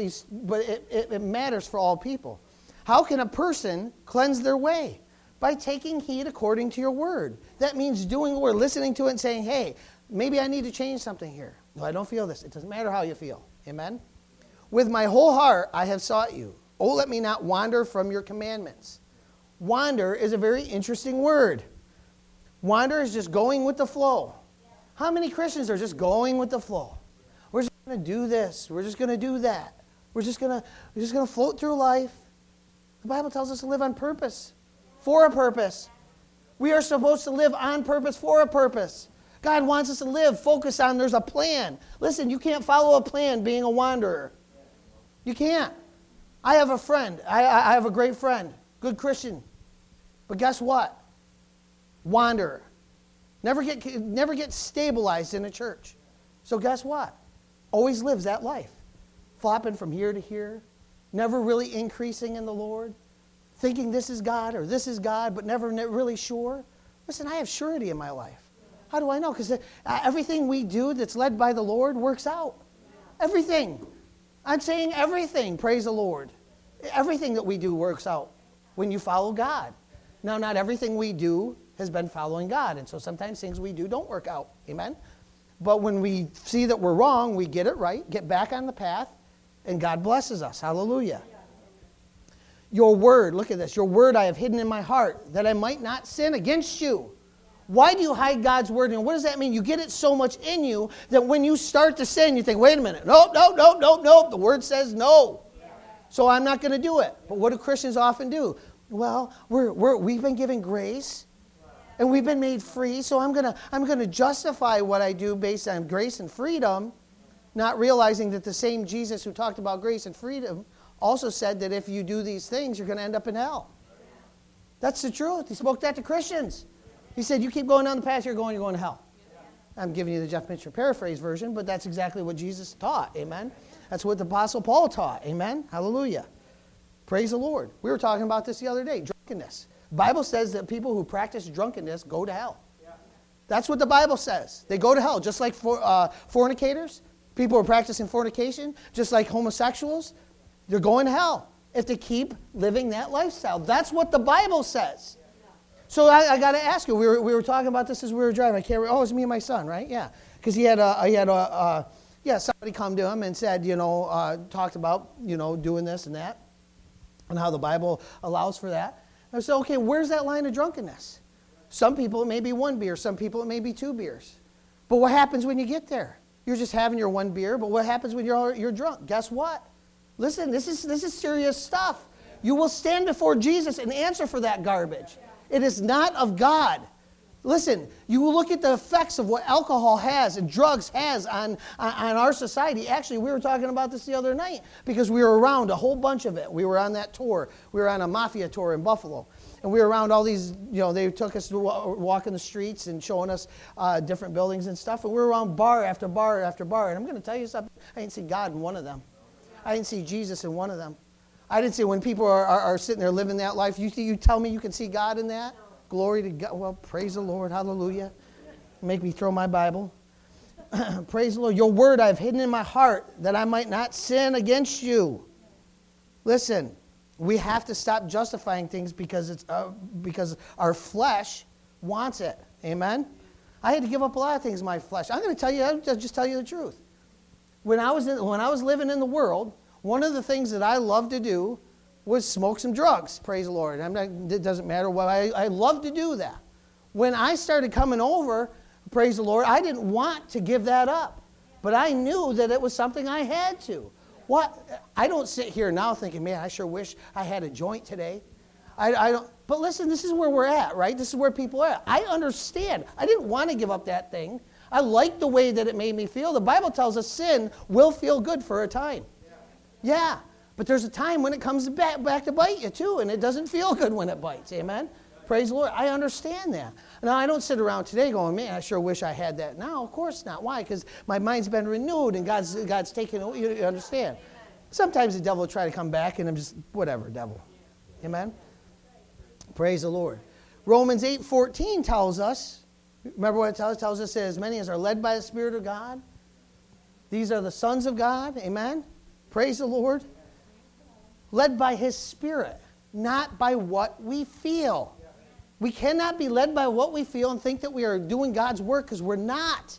it matters for all people. How can a person cleanse their way? By taking heed according to your word. That means doing the word, listening to it and saying, hey, maybe I need to change something here. No, I don't feel this. It doesn't matter how you feel. Amen? With my whole heart I have sought you. Oh, let me not wander from your commandments. Wander is a very interesting word. Wander is just going with the flow. How many Christians are just going with the flow? We're just going to do this. We're just going to do that. We're just going to float through life. The Bible tells us to live on purpose, for a purpose. We are supposed to live on purpose, for a purpose. God wants us to live, focus on, there's a plan. Listen, you can't follow a plan being a wanderer. You can't. I have a friend. I have a great friend, good Christian. But guess what? Wanderer. Never get stabilized in a church. So guess what? Always lives that life. Flopping from here to here. Never really increasing in the Lord. Thinking this is God or this is God, but never really sure. Listen, I have surety in my life. How do I know? Because everything we do that's led by the Lord works out. Everything. I'm saying everything, praise the Lord. Everything that we do works out when you follow God. Now, not everything we do has been following God, and so sometimes things we do don't work out. Amen? But when we see that we're wrong, we get it right, get back on the path, and God blesses us. Hallelujah. Your word, look at this. Your word I have hidden in my heart, that I might not sin against you. Why do you hide God's word? And what does that mean? You get it so much in you that when you start to sin, you think, wait a minute. Nope. The word says no. So I'm not going to do it. But what do Christians often do? Well, we've been given grace, and we've been made free, so I'm going to justify what I do based on grace and freedom, not realizing that the same Jesus who talked about grace and freedom also said that if you do these things, you're going to end up in hell. That's the truth. He spoke that to Christians. He said, you keep going down the path you're going to hell. I'm giving you the Jeff Mitchell paraphrase version, but that's exactly what Jesus taught. Amen? That's what the Apostle Paul taught. Amen? Hallelujah. Praise the Lord. We were talking about this the other day, drunkenness. The Bible says that people who practice drunkenness go to hell. That's what the Bible says. They go to hell, just like fornicators. People who are practicing fornication, just like homosexuals, they're going to hell if they keep living that lifestyle. That's what the Bible says. So I got to ask you, we were talking about this as we were driving. It was me and my son, right? Yeah. Because he had somebody come to him and said, talked about, doing this and that, and how the Bible allows for that. I said, okay, where's that line of drunkenness? Some people it may be 1 beer, some people it may be 2 beers. But what happens when you get there? You're just having your 1 beer, but what happens when you're drunk? Guess what? Listen, this is serious stuff. You will stand before Jesus and answer for that garbage. It is not of God. Listen, you will look at the effects of what alcohol has and drugs has on our society. Actually, we were talking about this the other night because we were around a whole bunch of it. We were on that tour. We were on a mafia tour in Buffalo. And we were around all these, they took us to walking the streets and showing us different buildings and stuff. And we were around bar after bar after bar. And I'm going to tell you something. I didn't see God in one of them. I didn't see Jesus in one of them. I didn't see when people are sitting there living that life. You tell me you can see God in that? No. Glory to God. Well, praise the Lord. Hallelujah. Make me throw my Bible. Praise the Lord. Your word I have hidden in my heart that I might not sin against you. Listen, we have to stop justifying things because our flesh wants it. Amen? I had to give up a lot of things in my flesh. I'm going to tell you, I'll just tell you the truth. When I was living in the world, one of the things that I loved to do was smoke some drugs, praise the Lord. It doesn't matter what, I love to do that. When I started coming over, praise the Lord, I didn't want to give that up. But I knew that it was something I had to. I don't sit here now thinking, man, I sure wish I had a joint today. I don't. But listen, this is where we're at, right? This is where people are at. I understand. I didn't want to give up that thing. I liked the way that it made me feel. The Bible tells us sin will feel good for a time. Yeah, but there's a time when it comes back to bite you too, and it doesn't feel good when it bites. Amen? Praise the Lord. I understand that. Now, I don't sit around today going, man, I sure wish I had that now. Of course not. Why? Because my mind's been renewed and God's taken it. You understand? Sometimes the devil will try to come back and I'm just, whatever, devil. Amen? Praise the Lord. Romans 8:14 tells us, remember what it tells us? It tells us that as many as are led by the Spirit of God, these are the sons of God. Amen? Praise the Lord. Led by His Spirit, not by what we feel. We cannot be led by what we feel and think that we are doing God's work, because we're not.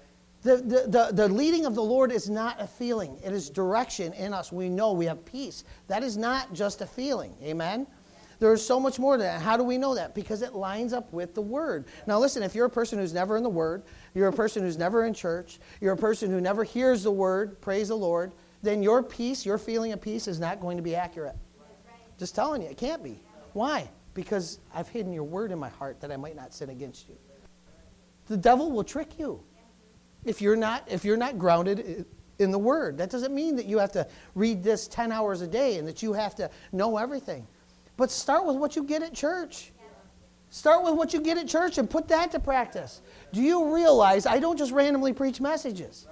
The leading of the Lord is not a feeling. It is direction in us. We know we have peace. That is not just a feeling. Amen? There is so much more to that. How do we know that? Because it lines up with the Word. Now listen, if you're a person who's never in the Word, you're a person who's never in church, you're a person who never hears the Word, praise the Lord, then your peace, your feeling of peace is not going to be accurate. Just telling you, it can't be. Why? Because I've hidden your word in my heart that I might not sin against you. The devil will trick you if you're not grounded in the word. That doesn't mean that you have to read this 10 hours a day and that you have to know everything. But start with what you get at church. Start with what you get at church and put that to practice. Do you realize I don't just randomly preach messages?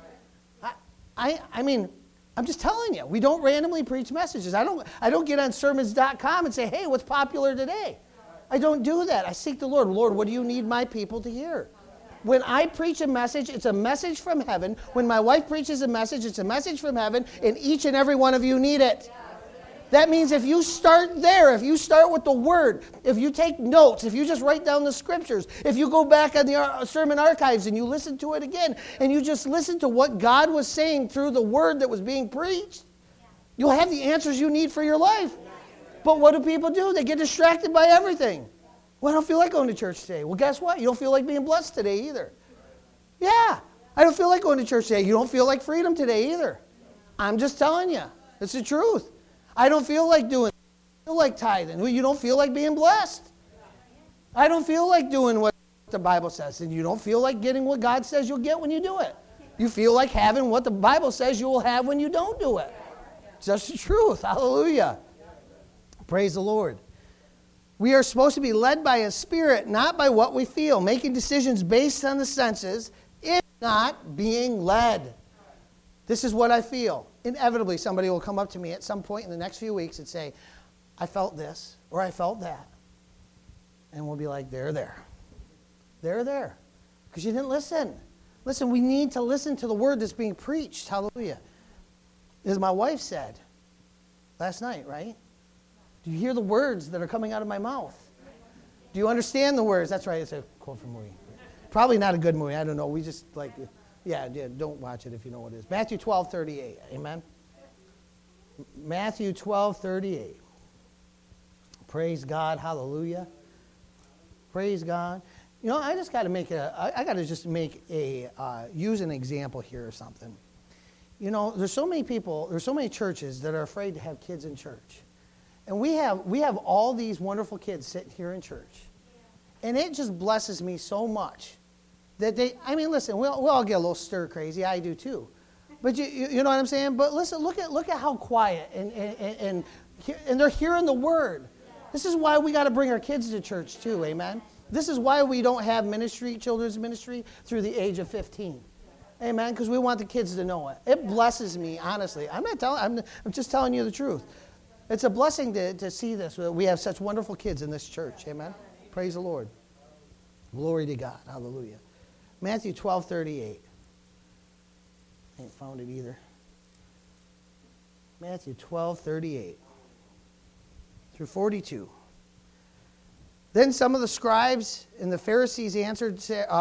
I mean, I'm just telling you, we don't randomly preach messages. I don't get on sermons.com and say, hey, what's popular today? I don't do that. I seek the Lord. Lord, what do you need my people to hear? When I preach a message, it's a message from heaven. When my wife preaches a message, it's a message from heaven, and each and every one of you need it. That means if you start there, if you start with the Word, if you take notes, if you just write down the Scriptures, if you go back on the sermon archives and you listen to it again, and you just listen to what God was saying through the Word that was being preached, you'll have the answers you need for your life. But what do people do? They get distracted by everything. Well, I don't feel like going to church today. Well, guess what? You don't feel like being blessed today either. Yeah, I don't feel like going to church today. You don't feel like freedom today either. I'm just telling you. It's the truth. I don't feel like doing it. I feel like tithing. Well, you don't feel like being blessed. I don't feel like doing what the Bible says. And you don't feel like getting what God says you'll get when you do it. You feel like having what the Bible says you will have when you don't do it. It's just the truth. Hallelujah. Praise the Lord. We are supposed to be led by His Spirit, not by what we feel. Making decisions based on the senses is not being led. This is what I feel. Inevitably, somebody will come up to me at some point in the next few weeks and say, I felt this, or I felt that. And we'll be like, there. Because you didn't listen. Listen, we need to listen to the word that's being preached. Hallelujah. As my wife said last night, right? Do you hear the words that are coming out of my mouth? Do you understand the words? That's right. It's a quote from a movie. Probably not a good movie. I don't know. We just like... Yeah, don't watch it if you know what it is. Matthew 12:38. Amen? Matthew 12:38. Praise God. Hallelujah. Praise God. You know, I just got to use an example here or something. You know, there's so many churches that are afraid to have kids in church. And we have all these wonderful kids sitting here in church. And it just blesses me so much. Listen, we all get a little stir crazy. I do too. But you know what I'm saying? But listen, look at how quiet and they're hearing the word. This is why we got to bring our kids to church too, amen? This is why we don't have children's ministry through the age of 15. Amen? Because we want the kids to know it. It blesses me, honestly. I'm just telling you the truth. It's a blessing to see this. We have such wonderful kids in this church. Amen? Praise the Lord. Glory to God. Hallelujah. Matthew 12:38. Ain't found it either. Matthew 12:38 through 42. Then some of the scribes and Pharisees answered,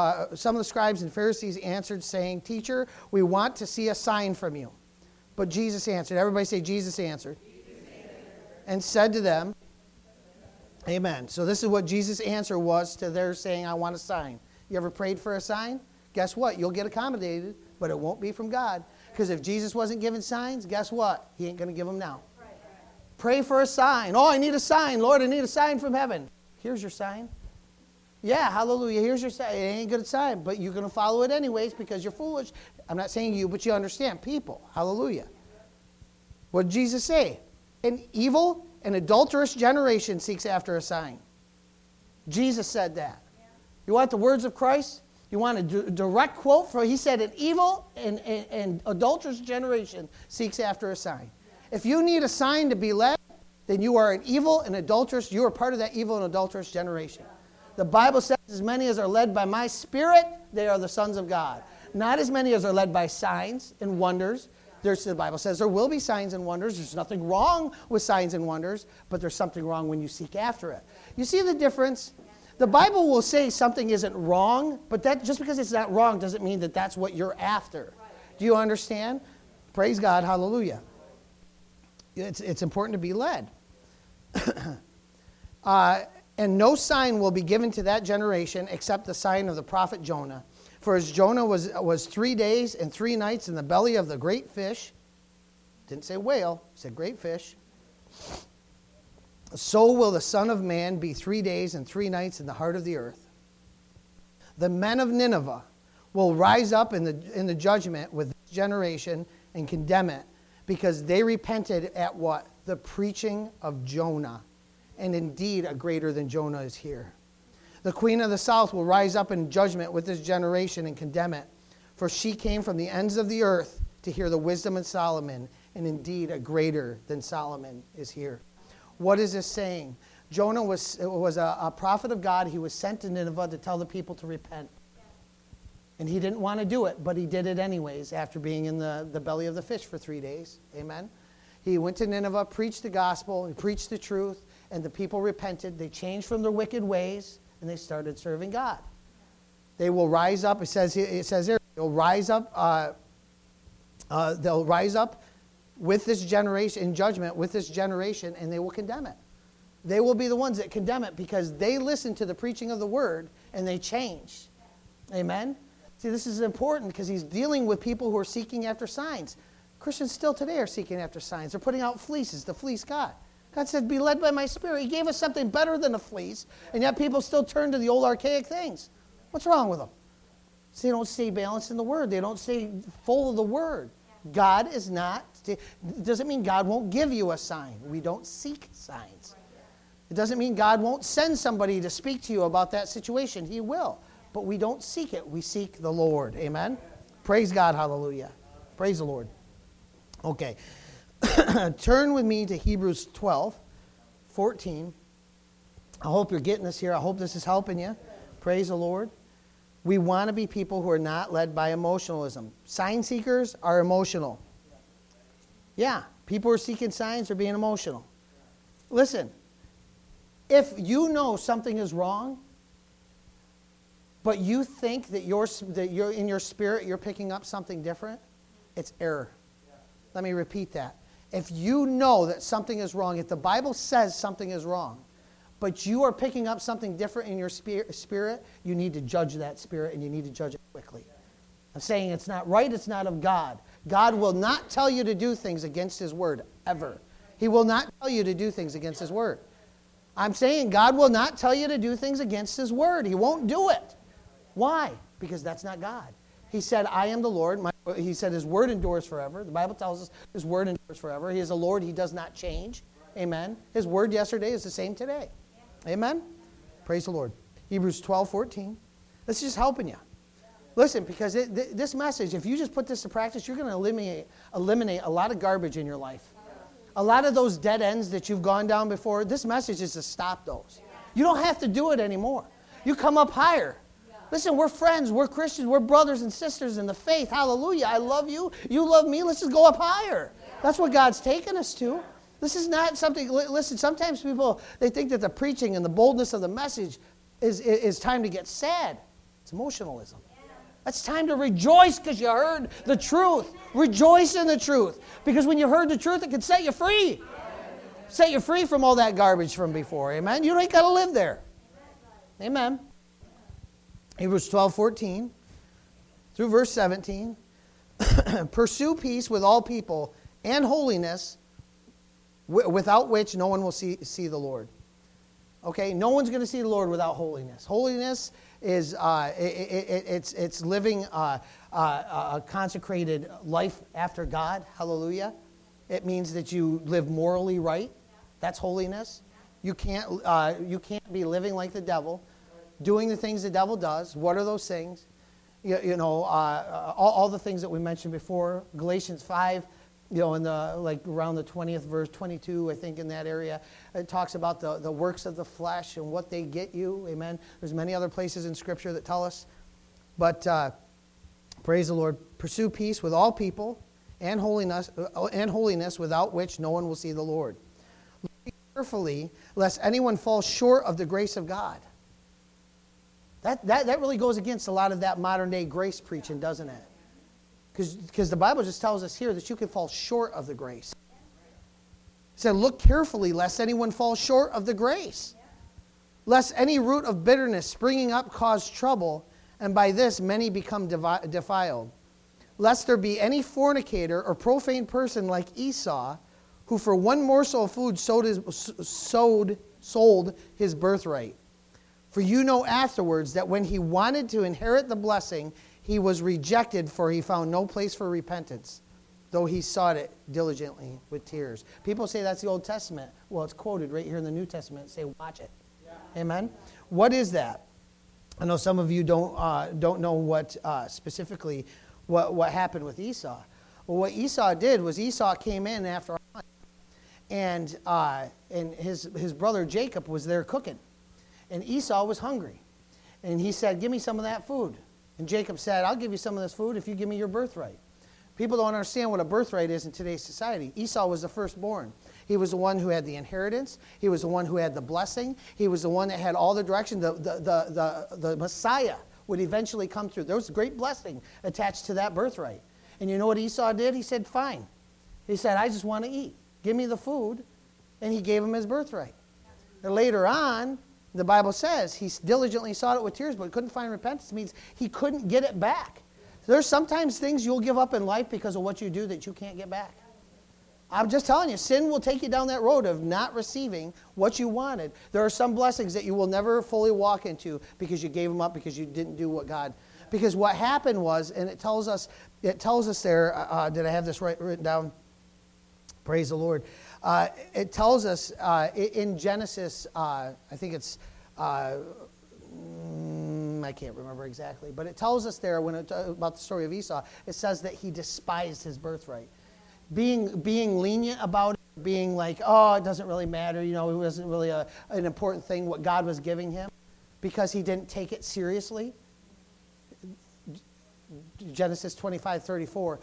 saying, Teacher, we want to see a sign from you. But Jesus answered. Everybody say, Jesus answered. And said to them, Amen. So this is what Jesus' answer was to their saying, I want a sign. You ever prayed for a sign? Guess what? You'll get accommodated, but it won't be from God. Because if Jesus wasn't giving signs, guess what? He ain't going to give them now. Right. Pray for a sign. Oh, I need a sign. Lord, I need a sign from heaven. Here's your sign. Yeah, hallelujah. Here's your sign. It ain't a good sign, but you're going to follow it anyways because you're foolish. I'm not saying you, but you understand. People. Hallelujah. What did Jesus say? An evil and adulterous generation seeks after a sign. Jesus said that. You want the words of Christ? You want a direct quote? He said, an evil and adulterous generation seeks after a sign. If you need a sign to be led, then you are an evil and adulterous. You are part of that evil and adulterous generation. The Bible says, as many as are led by my Spirit, they are the sons of God. Not as many as are led by signs and wonders. The Bible says there will be signs and wonders. There's nothing wrong with signs and wonders, but there's something wrong when you seek after it. You see the difference? The Bible will say something isn't wrong, but that just because it's not wrong doesn't mean that that's what you're after. Do you understand? Praise God. Hallelujah. It's important to be led. And no sign will be given to that generation except the sign of the prophet Jonah. For as Jonah was 3 days and 3 nights in the belly of the great fish, didn't say whale, said great fish, so will the Son of Man be 3 days and 3 nights in the heart of the earth. The men of Nineveh will rise up in the judgment with this generation and condemn it, because they repented at what? The preaching of Jonah. And indeed, a greater than Jonah is here. The queen of the south will rise up in judgment with this generation and condemn it. For she came from the ends of the earth to hear the wisdom of Solomon. And indeed, a greater than Solomon is here. What is this saying? Jonah was a prophet of God. He was sent to Nineveh to tell the people to repent. And he didn't want to do it, but he did it anyways after being in the belly of the fish for 3 days. Amen? He went to Nineveh, preached the gospel, he preached the truth, and the people repented. They changed from their wicked ways, and they started serving God. They will rise up. It says there, they'll rise up with this generation, in judgment with this generation, and they will condemn it. They will be the ones that condemn it because they listened to the preaching of the word, and they changed. Amen? See, this is important because he's dealing with people who are seeking after signs. Christians still today are seeking after signs. They're putting out fleeces to fleece God. God said, be led by my Spirit. He gave us something better than a fleece, and yet people still turn to the old archaic things. What's wrong with them? See, they don't stay balanced in the Word. They don't stay full of the Word. God is not, it doesn't mean God won't give you a sign. We don't seek signs. It doesn't mean God won't send somebody to speak to you about that situation. He will. But we don't seek it. We seek the Lord. Amen? Praise God. Hallelujah. Praise the Lord. Okay. Turn with me to Hebrews 12:14. I hope you're getting this here. I hope this is helping you. Praise the Lord. We want to be people who are not led by emotionalism. Sign seekers are emotional. Yeah, people who are seeking signs are being emotional. Listen, if you know something is wrong, but you think that you're in your spirit, you're picking up something different, it's error. Let me repeat that. If you know that something is wrong, if the Bible says something is wrong, but you are picking up something different in your spirit, you need to judge that spirit, and you need to judge it quickly. I'm saying it's not right, it's not of God. God will not tell you to do things against His Word, ever. He will not tell you to do things against His Word. I'm saying God will not tell you to do things against His Word. He won't do it. Why? Because that's not God. He said, I am the Lord. He said His Word endures forever. The Bible tells us His Word endures forever. He is the Lord. He does not change. Amen. His Word yesterday is the same today. Amen. Praise the Lord. Hebrews 12:14. This is just helping you. Listen, because this message, if you just put this to practice, you're going to eliminate a lot of garbage in your life. A lot of those dead ends that you've gone down before, this message is to stop those. You don't have to do it anymore. You come up higher. Listen, we're friends, we're Christians, we're brothers and sisters in the faith. Hallelujah. I love you. You love me. Let's just go up higher. That's what God's taken us to. This is not something, listen, sometimes people, they think that the preaching and the boldness of the message is time to get sad. It's emotionalism. It's time to rejoice because you heard the truth. Rejoice in the truth. Because when you heard the truth, it can set you free. Set you free from all that garbage from before. Amen? You ain't got to live there. Amen. Hebrews 12:14 through verse 17. Pursue peace with all people and holiness, without which no one will see the Lord. Okay, no one's going to see the Lord without holiness. Holiness is it's living a consecrated life after God. Hallelujah. It means that you live morally right. That's holiness. You can't be living like the devil, doing the things the devil does. What are those things? All the things that we mentioned before. Galatians 5, in the around the 20th verse, 22, I think in that area, it talks about the works of the flesh and what they get you. Amen. There's many other places in Scripture that tell us. But praise the Lord. Pursue peace with all people and holiness, without which no one will see the Lord. Look carefully, lest anyone fall short of the grace of God. That really goes against a lot of that modern day grace preaching, doesn't it? Because the Bible just tells us here that you can fall short of the grace. It said, look carefully lest anyone fall short of the grace. Lest any root of bitterness springing up cause trouble, and by this many become defiled. Lest there be any fornicator or profane person like Esau, who for one morsel of food sold his birthright. For you know afterwards that when he wanted to inherit the blessing, he was rejected, for he found no place for repentance, though he sought it diligently with tears. People say that's the Old Testament. Well, it's quoted right here in the New Testament. Say, watch it. Yeah. Amen? What is that? I know some of you don't know what specifically what happened with Esau. Well, what Esau did was Esau came in after a hunt, and his brother Jacob was there cooking. And Esau was hungry. And he said, give me some of that food. And Jacob said, I'll give you some of this food if you give me your birthright. People don't understand what a birthright is in today's society. Esau was the firstborn. He was the one who had the inheritance. He was the one who had the blessing. He was the one that had all the direction. The Messiah would eventually come through. There was a great blessing attached to that birthright. And you know what Esau did? He said, fine. He said, I just want to eat. Give me the food. And he gave him his birthright. And later on, the Bible says he diligently sought it with tears, but couldn't find repentance. It means he couldn't get it back. There's sometimes things you'll give up in life because of what you do that you can't get back. I'm just telling you, sin will take you down that road of not receiving what you wanted. There are some blessings that you will never fully walk into because you gave them up, because you didn't do what God. Because what happened was, and it tells us there, did I have this written down? Praise the Lord. It tells us in Genesis, I think it's, I can't remember exactly, but it tells us there about the story of Esau, it says that he despised his birthright. Being lenient about it, being like, oh, it doesn't really matter, it wasn't really an important thing what God was giving him, because he didn't take it seriously. Genesis 25:34,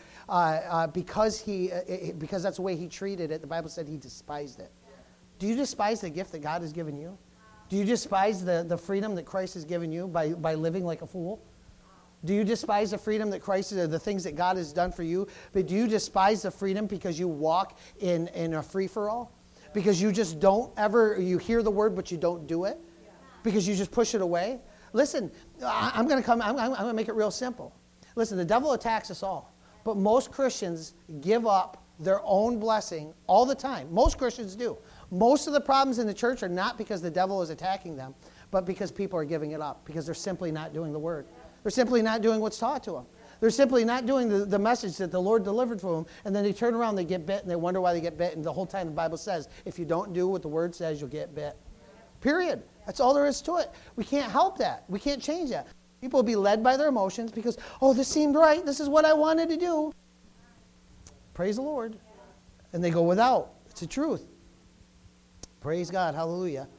because that's the way he treated it, the Bible said he despised it. Do you despise the gift that God has given you? Do you despise the freedom that Christ has given you by living like a fool? Do you despise the freedom that Christ is, the things that God has done for you? But do you despise the freedom because you walk in a free-for-all? Because you just you hear the word but you don't do it? Because you just push it away? Listen, I'm going to make it real simple. Listen, the devil attacks us all. But most Christians give up their own blessing all the time. Most Christians do. Most of the problems in the church are not because the devil is attacking them, but because people are giving it up, because they're simply not doing the word. They're simply not doing what's taught to them. They're simply not doing the message that the Lord delivered for them, and then they turn around, they get bit, and they wonder why they get bit, and the whole time the Bible says, if you don't do what the word says, you'll get bit. Period. That's all there is to it. We can't help that. We can't change that. People will be led by their emotions because, oh, this seemed right. This is what I wanted to do. Praise the Lord. And they go without. It's the truth. Praise God. Hallelujah.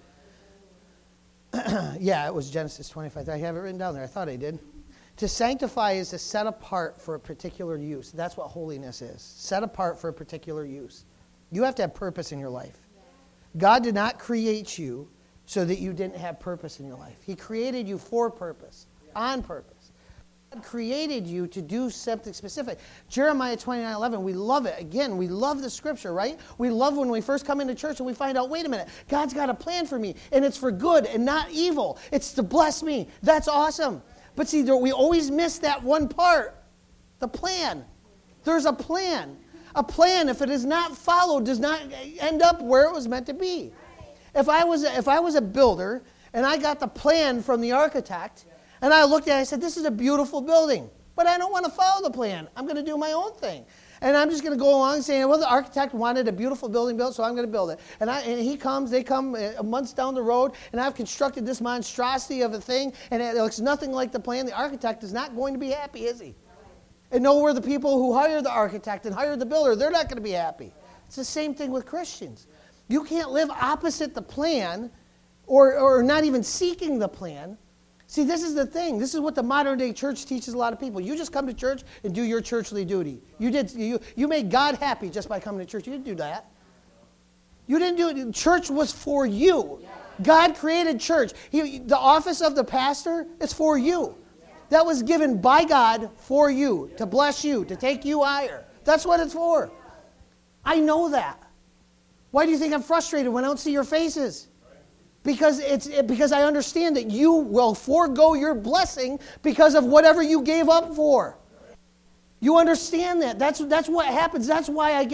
Yeah, it was Genesis 25. I have it written down there. I thought I did. To sanctify is to set apart for a particular use. That's what holiness is. Set apart for a particular use. You have to have purpose in your life. God did not create you so that you didn't have purpose in your life. He created you for purpose, on purpose. God created you to do something specific. Jeremiah 29:11, we love it. Again, we love the scripture, right? We love when we first come into church and we find out, wait a minute, God's got a plan for me, and it's for good and not evil. It's to bless me. That's awesome. But see, we always miss that one part, the plan. There's a plan. A plan, if it is not followed, does not end up where it was meant to be. If I was a builder and I got the plan from the architect and I looked at it and I said, this is a beautiful building, but I don't want to follow the plan. I'm going to do my own thing. And I'm just going to go along saying, well, the architect wanted a beautiful building built, so I'm going to build it. And they come months down the road, and I've constructed this monstrosity of a thing, and it looks nothing like the plan. The architect is not going to be happy, is he? And nowhere the people who hire the architect and hire the builder, they're not going to be happy. It's the same thing with Christians. You can't live opposite the plan or not even seeking the plan. See, this is the thing. This is what the modern day church teaches a lot of people. You just come to church and do your churchly duty. You made God happy just by coming to church. You didn't do that. You didn't do it. Church was for you. God created church. The office of the pastor is for you. That was given by God for you, to bless you, to take you higher. That's what it's for. I know that. Why do you think I'm frustrated when I don't see your faces? Because I understand that you will forego your blessing because of whatever you gave up for. You understand that. That's what happens. That's why I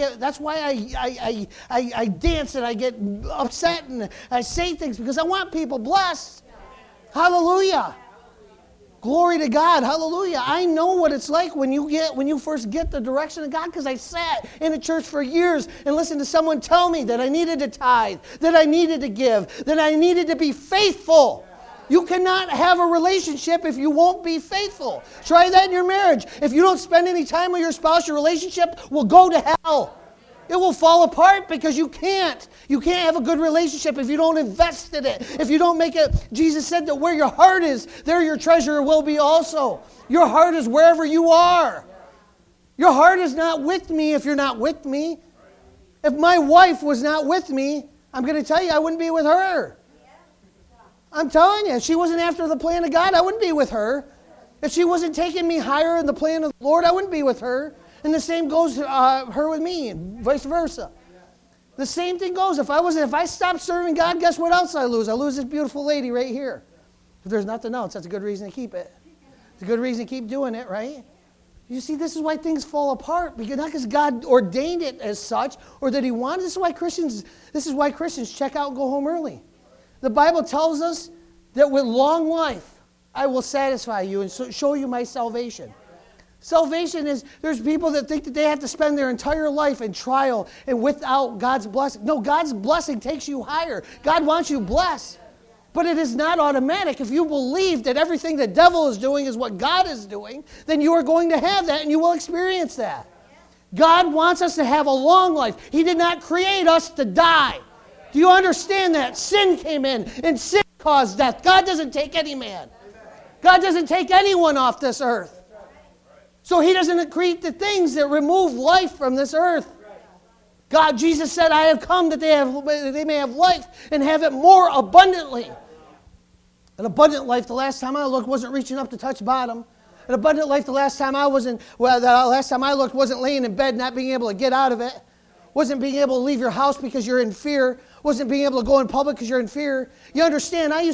dance and I get upset and I say things because I want people blessed. Hallelujah. Glory to God. Hallelujah. I know what it's like when you first get the direction of God, because I sat in a church for years and listened to someone tell me that I needed to tithe, that I needed to give, that I needed to be faithful. You cannot have a relationship if you won't be faithful. Try that in your marriage. If you don't spend any time with your spouse, your relationship will go to hell. It will fall apart because you can't. You can't have a good relationship if you don't invest in it. If you don't make it. Jesus said that where your heart is, there your treasure will be also. Your heart is wherever you are. Your heart is not with me if you're not with me. If my wife was not with me, I'm going to tell you I wouldn't be with her. I'm telling you, if she wasn't after the plan of God, I wouldn't be with her. If she wasn't taking me higher in the plan of the Lord, I wouldn't be with her. And the same goes her with me, and vice versa. The same thing goes. If I stop serving God, guess what else I lose? I lose this beautiful lady right here. If there's nothing else, that's a good reason to keep it. It's a good reason to keep doing it, right? You see, this is why things fall apart. Not because God ordained it as such or that He wanted. This is why Christians check out and go home early. The Bible tells us that with long life, I will satisfy you and show you my salvation. Salvation is, there's people that think that they have to spend their entire life in trial and without God's blessing. No, God's blessing takes you higher. God wants you blessed. But it is not automatic. If you believe that everything the devil is doing is what God is doing, then you are going to have that and you will experience that. God wants us to have a long life. He did not create us to die. Do you understand that? Sin came in and sin caused death. God doesn't take any man. God doesn't take anyone off this earth. So He doesn't create the things that remove life from this earth. Jesus said, I have come that they may have life and have it more abundantly. An abundant life, the last time I looked, wasn't reaching up to touch bottom. An abundant life, the last time I looked, wasn't laying in bed, not being able to get out of it. Wasn't being able to leave your house because you're in fear. Wasn't being able to go in public because you're in fear. You understand? I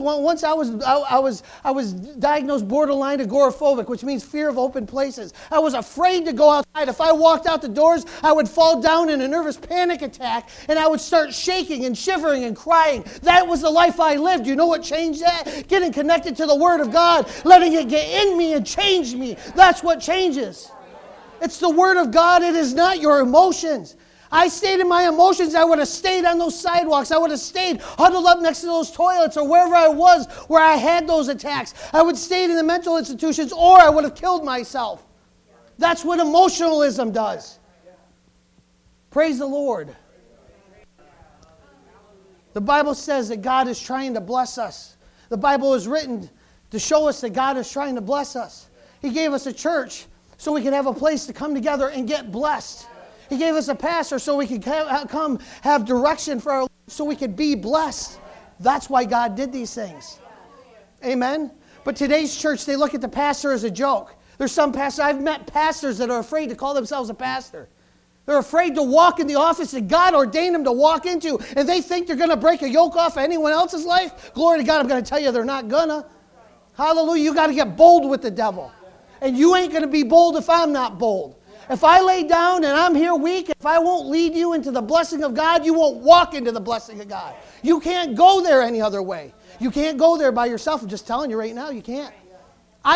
was diagnosed borderline agoraphobic, which means fear of open places. I was afraid to go outside. If I walked out the doors, I would fall down in a nervous panic attack, and I would start shaking and shivering and crying. That was the life I lived. You know what changed that? Getting connected to the Word of God, letting it get in me and change me. That's what changes. It's the Word of God. It is not your emotions. I stayed in my emotions. I would have stayed on those sidewalks. I would have stayed huddled up next to those toilets or wherever I was where I had those attacks. I would have stayed in the mental institutions, or I would have killed myself. That's what emotionalism does. Praise the Lord. The Bible says that God is trying to bless us. The Bible is written to show us that God is trying to bless us. He gave us a church so we could have a place to come together and get blessed. He gave us a pastor so we could come have direction for our lives, so we could be blessed. That's why God did these things. Amen? But today's church, they look at the pastor as a joke. There's some pastors, I've met pastors that are afraid to call themselves a pastor. They're afraid to walk in the office that God ordained them to walk into, and they think they're going to break a yoke off of anyone else's life. Glory to God, I'm going to tell you they're not gonna. Hallelujah, you got to get bold with the devil. And you ain't going to be bold if I'm not bold. If I lay down and I'm here weak, if I won't lead you into the blessing of God, you won't walk into the blessing of God. You can't go there any other way. You can't go there by yourself. I'm just telling you right now, you can't. I can't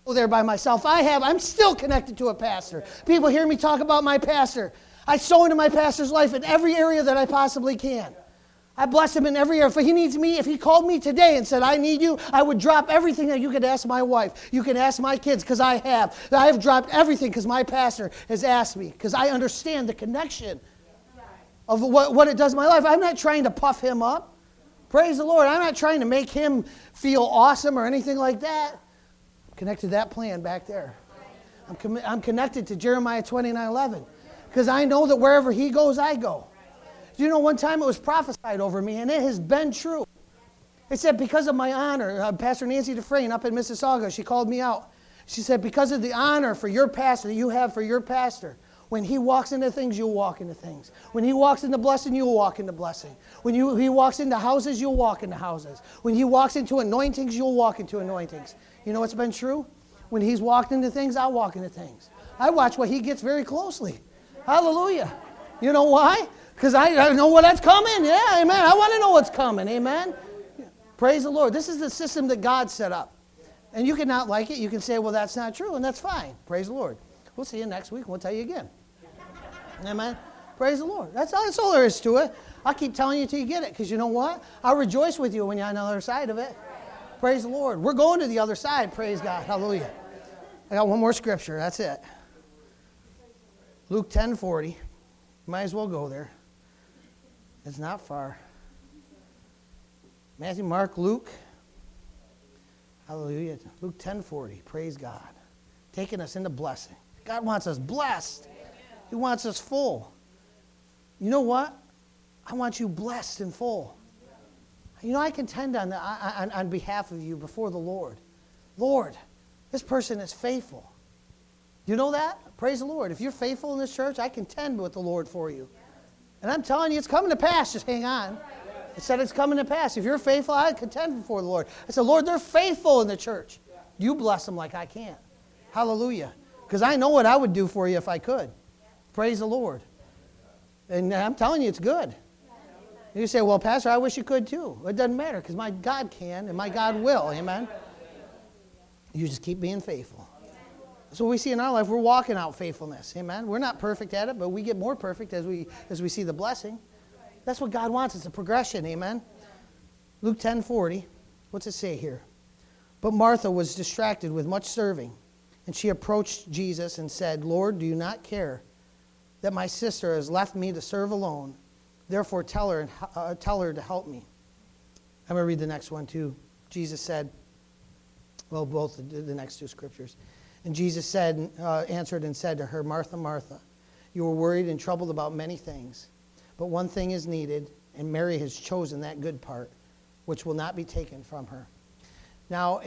go there by myself. I'm still connected to a pastor. People hear me talk about my pastor. I sow into my pastor's life in every area that I possibly can. I bless him in every area. If he needs me, if he called me today and said, I need you, I would drop everything that you could ask my wife. You can ask my kids, because I have. I have dropped everything because my pastor has asked me, because I understand the connection of what it does in my life. I'm not trying to puff him up. Praise the Lord. I'm not trying to make him feel awesome or anything like that. I'm connected to that plan back there. I'm connected to Jeremiah 29:11, because I know that wherever he goes, I go. Do you know one time it was prophesied over me, and it has been true. It said, because of my honor, Pastor Nancy Dufresne up in Mississauga, she called me out. She said, because of the honor for your pastor that you have for your pastor, when he walks into things, you'll walk into things. When he walks into blessing, you'll walk into blessing. When he walks into houses, you'll walk into houses. When he walks into anointings, you'll walk into anointings. You know what's been true? When he's walked into things, I'll walk into things. I watch what he gets very closely. Hallelujah. You know why? Because I know what's coming. Yeah, amen. I want to know what's coming. Amen. Praise the Lord. This is the system that God set up. And you can not like it. You can say, well, that's not true, and that's fine. Praise the Lord. We'll see you next week. We'll tell you again. Amen. Praise the Lord. That's all there is to it. I'll keep telling you till you get it, because you know what? I'll rejoice with you when you're on the other side of it. Praise the Lord. We're going to the other side. Praise God. Hallelujah. I got one more scripture. That's it. Luke 10:40. Might as well go there. It's not far. Matthew, Mark, Luke. Hallelujah. Luke 10:40. Praise God. Taking us into blessing. God wants us blessed. He wants us full. You know what? I want you blessed and full. You know, I contend on behalf of you before the Lord. Lord, this person is faithful. You know that? Praise the Lord. If you're faithful in this church, I contend with the Lord for you. And I'm telling you, it's coming to pass. Just hang on. It said it's coming to pass. If you're faithful, I contend before the Lord. I said, Lord, they're faithful in the church. You bless them like I can't. Hallelujah. Because I know what I would do for you if I could. Praise the Lord. And I'm telling you, it's good. You say, well, Pastor, I wish you could too. It doesn't matter, because my God can and my God will. Amen. You just keep being faithful. So we see in our life, we're walking out faithfulness. Amen. We're not perfect at it, but we get more perfect as we see the blessing. That's what God wants. It's a progression. Amen. Luke 10:40. What's it say here? But Martha was distracted with much serving, and she approached Jesus and said, Lord, do you not care that my sister has left me to serve alone? Therefore tell her to help me. I'm going to read the next one too. Jesus said, well, both the next two scriptures. And Jesus answered and said to her, Martha, Martha, you are worried and troubled about many things, but one thing is needed, and Mary has chosen that good part, which will not be taken from her. Now,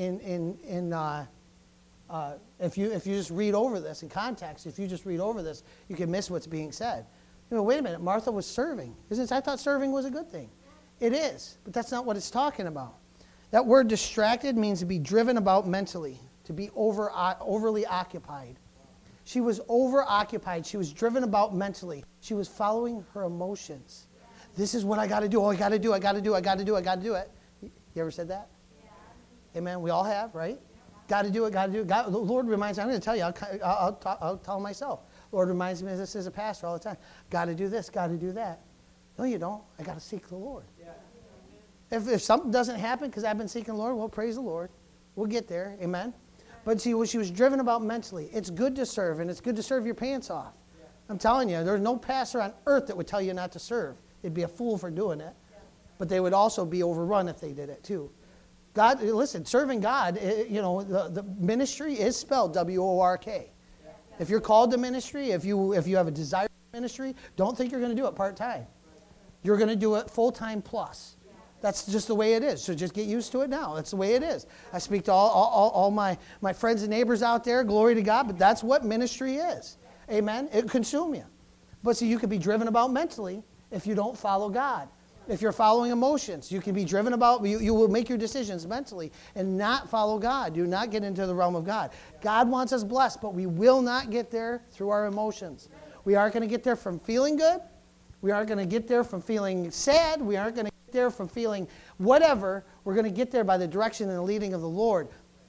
if you just read over this in context, if you just read over this, you can miss what's being said. You know, wait a minute, Martha was serving. I thought serving was a good thing. It is, but that's not what it's talking about. That word distracted means to be driven about mentally, to be overly occupied. She was over-occupied. She was driven about mentally. She was following her emotions. This is what I got to do. Oh, I got to do it. You ever said that? Yeah. Amen. We all have, right? Got to do it. God, the Lord reminds me. I'm going to tell you. I'll tell myself. The Lord reminds me of this as a pastor all the time. Got to do this. Got to do that. No, you don't. I got to seek the Lord. Yeah. If something doesn't happen because I've been seeking the Lord, well, praise the Lord. We'll get there. Amen. But see, she was driven about mentally. It's good to serve, and it's good to serve your pants off. Yeah. I'm telling you, there's no pastor on earth that would tell you not to serve. They'd be a fool for doing it. Yeah. But they would also be overrun if they did it too. God, listen, serving God, the ministry is spelled W-O-R-K. Yeah. If you're called to ministry, if you have a desire for ministry, don't think you're going to do it part-time. You're going to do it full-time plus. That's just the way it is. So just get used to it now. That's the way it is. I speak to all my friends and neighbors out there. Glory to God. But that's what ministry is. Amen. It consumes you. But see, you can be driven about mentally if you don't follow God. If you're following emotions, you can be driven about, you will make your decisions mentally and not follow God. Do not get into the realm of God. God wants us blessed, but we will not get there through our emotions. We aren't going to get there from feeling good. We aren't going to get there from feeling sad. We aren't going to get there from feeling whatever. We're going to get there by the direction and the leading of the Lord.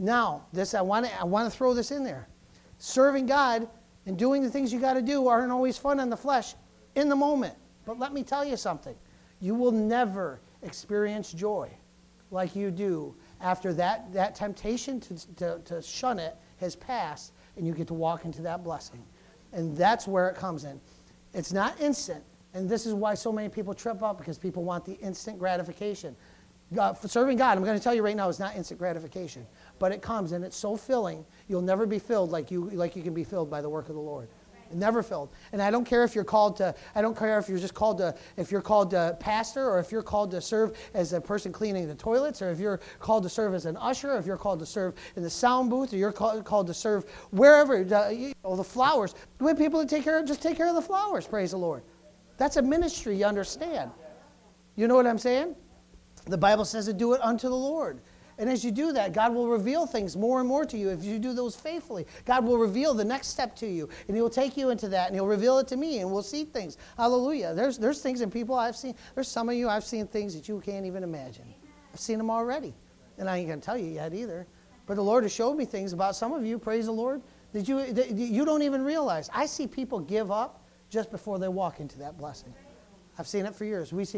Now, I want to throw this in there. Serving God and doing the things you got to do aren't always fun in the flesh in the moment. But let me tell you something. You will never experience joy like you do after that temptation to shun it has passed and you get to walk into that blessing. And that's where it comes in. It's not instant. And this is why so many people trip up, because people want the instant gratification. For serving God, I'm going to tell you right now, it's not instant gratification. But it comes, and it's so filling, you'll never be filled like you can be filled by the work of the Lord. Never filled. And I don't care if you're called to, I don't care if you're just called to, if you're called to pastor, or if you're called to serve as a person cleaning the toilets, or if you're called to serve as an usher, or if you're called to serve in the sound booth, or you're called to serve wherever, the flowers. When people take care of the flowers, praise the Lord. That's a ministry, you understand. You know what I'm saying? The Bible says to do it unto the Lord. And as you do that, God will reveal things more and more to you. If you do those faithfully, God will reveal the next step to you. And He'll take you into that, and He'll reveal it to me, and we'll see things. Hallelujah. There's things in people I've seen. There's some of you, I've seen things that you can't even imagine. I've seen them already. And I ain't going to tell you yet either. But the Lord has showed me things about some of you, praise the Lord, that you don't even realize. I see people give up just before they walk into that blessing. I've seen it for years. We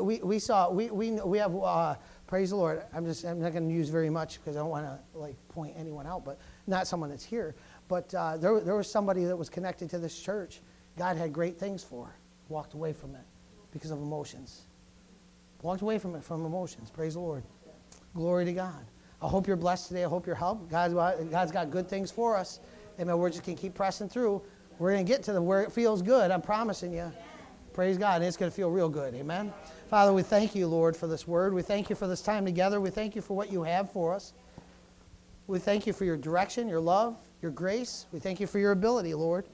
have praise the Lord. I'm not going to use very much because I don't want to point anyone out, but not someone that's here. But there was somebody that was connected to this church. God had great things for her. Walked away from it because of emotions. Walked away from it from emotions. Praise the Lord. Glory to God. I hope you're blessed today. I hope you're helped. God's got good things for us. Amen. We're just going to keep pressing through. We're going to get to where it feels good. I'm promising you. Praise God. And it's going to feel real good. Amen. Father, we thank you, Lord, for this word. We thank you for this time together. We thank you for what you have for us. We thank you for your direction, your love, your grace. We thank you for your ability, Lord.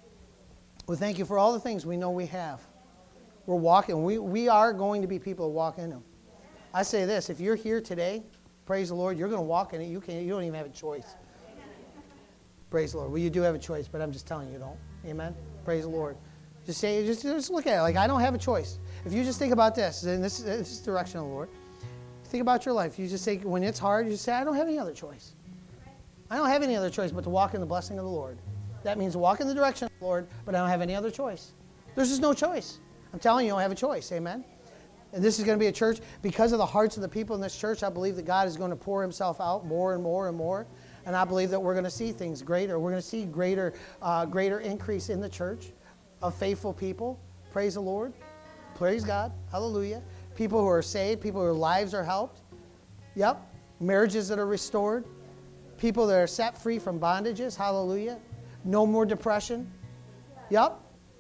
We thank you for all the things we know we have. We're walking. We are going to be people who walk in them. I say this, if you're here today, praise the Lord, you're going to walk in it. You don't even have a choice. Praise the Lord. Well, you do have a choice, but I'm just telling you, you don't. Amen? Praise the Lord. Just look at it like I don't have a choice. If you just think about this, and this is the direction of the Lord. Think about your life. You just say, when it's hard, you just say, I don't have any other choice. I don't have any other choice but to walk in the blessing of the Lord. That means walk in the direction of the Lord, but I don't have any other choice. There's just no choice. I'm telling you, you don't have a choice. Amen? And this is going to be a church, because of the hearts of the people in this church, I believe that God is going to pour Himself out more and more and more. And I believe that we're going to see things greater. We're going to see greater increase in the church of faithful people. Praise the Lord. Praise God. Hallelujah. People who are saved. People whose lives are helped. Yep. Marriages that are restored. People that are set free from bondages. Hallelujah. No more depression. Yep.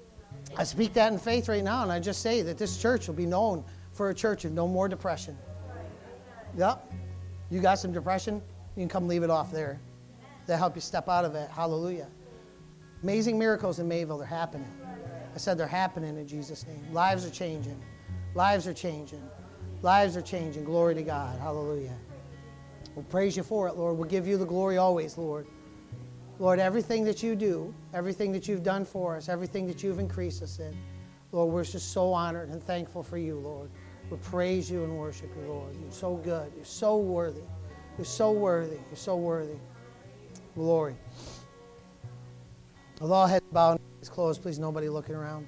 I speak that in faith right now, and I just say that this church will be known for a church of no more depression. Yep. You got some depression? You can come leave it off there. They'll help you step out of it. Hallelujah. Amazing miracles in Mayville. They're happening. I said they're happening in Jesus' name. Lives are changing. Lives are changing. Lives are changing. Glory to God. Hallelujah. We'll praise you for it, Lord. We'll give you the glory always, Lord. Lord, everything that you do, everything that you've done for us, everything that you've increased us in, Lord, we're just so honored and thankful for you, Lord. We praise you and worship you, Lord. You're so good. You're so worthy. You're so worthy. You're so worthy. Glory. With all heads bowed and eyes closed, please, nobody looking around.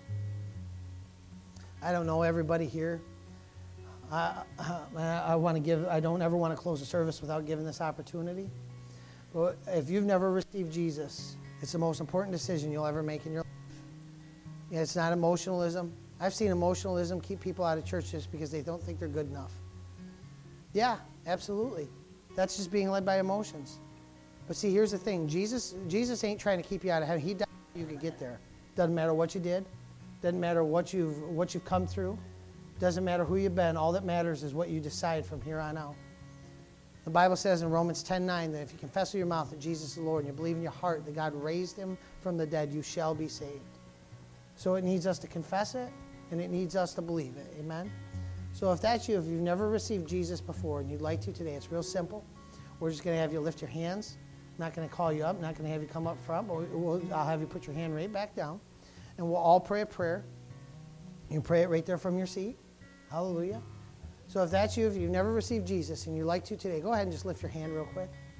I don't know everybody here. I don't ever want to close the service without giving this opportunity. But if you've never received Jesus, it's the most important decision you'll ever make in your life. Yeah, it's not emotionalism. I've seen emotionalism keep people out of church just because they don't think they're good enough. Yeah, absolutely. That's just being led by emotions. But see, here's the thing. Jesus ain't trying to keep you out of heaven. He died so you could get there. Doesn't matter what you did. Doesn't matter what you've come through. Doesn't matter who you've been. All that matters is what you decide from here on out. The Bible says in Romans 10:9 that if you confess with your mouth that Jesus is the Lord and you believe in your heart that God raised him from the dead, you shall be saved. So it needs us to confess it and it needs us to believe it. Amen? So if that's you, if you've never received Jesus before and you'd like to today, it's real simple. We're just going to have you lift your hands. I'm not going to call you up. I'm not going to have you come up front, but I'll have you put your hand right back down. And we'll all pray a prayer. You can pray it right there from your seat. Hallelujah. So if that's you, if you've never received Jesus and you'd like to today, go ahead and just lift your hand real quick.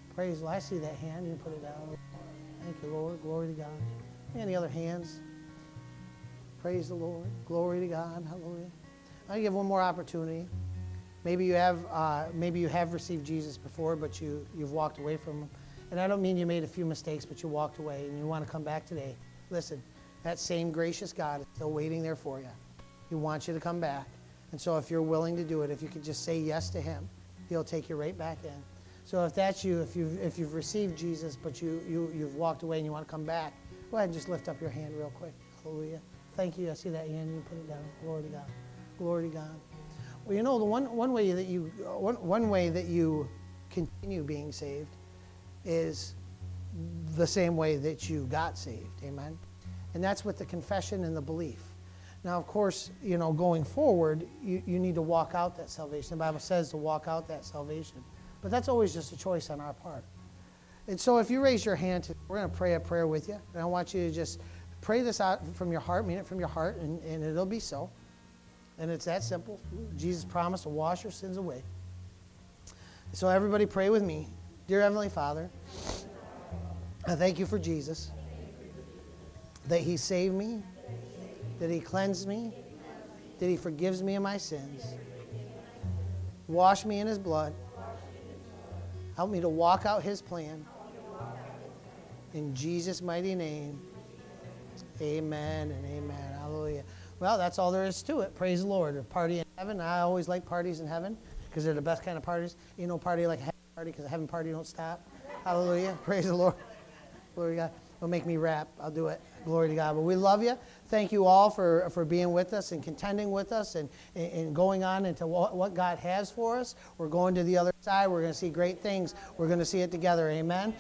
Praise the Lord. I see that hand. You can put it down. Thank you, Lord. Glory to God. Any other hands? Praise the Lord. Glory to God. Hallelujah. I'll give one more opportunity. Maybe you have received Jesus before, but you've walked away from him. And I don't mean you made a few mistakes, but you walked away and you want to come back today. Listen, that same gracious God is still waiting there for you. He wants you to come back. And so if you're willing to do it, if you could just say yes to him, he'll take you right back in. So if that's you, if you've received Jesus, but you've walked away and you want to come back, go ahead and just lift up your hand real quick. Hallelujah. Thank you. I see that hand. You put it down. Glory to God. Glory to God. Well, you know, the one way that you continue being saved is the same way that you got saved. Amen. And that's with the confession and the belief. Now, of course, you know, going forward, you need to walk out that salvation. The Bible says to walk out that salvation. But that's always just a choice on our part. And so if you raise your hand, we're going to pray a prayer with you. And I want you to just pray this out from your heart, mean it from your heart, and it'll be so. And it's that simple. Jesus promised to wash your sins away. So everybody pray with me. Dear Heavenly Father, I thank you for Jesus, that he saved me, that he cleansed me, that he forgives me of my sins. Wash me in his blood. Help me to walk out his plan. In Jesus' mighty name, amen and amen. Hallelujah. Well, that's all there is to it. Praise the Lord. A party in heaven. I always like parties in heaven because they're the best kind of parties. You know, party like a heaven party because a heaven party don't stop. Hallelujah. Praise the Lord. Glory to God. Don't make me rap. I'll do it. Glory to God. But we love you. Thank you all for being with us and contending with us and going on into what God has for us. We're going to the other side. We're going to see great things. We're going to see it together. Amen.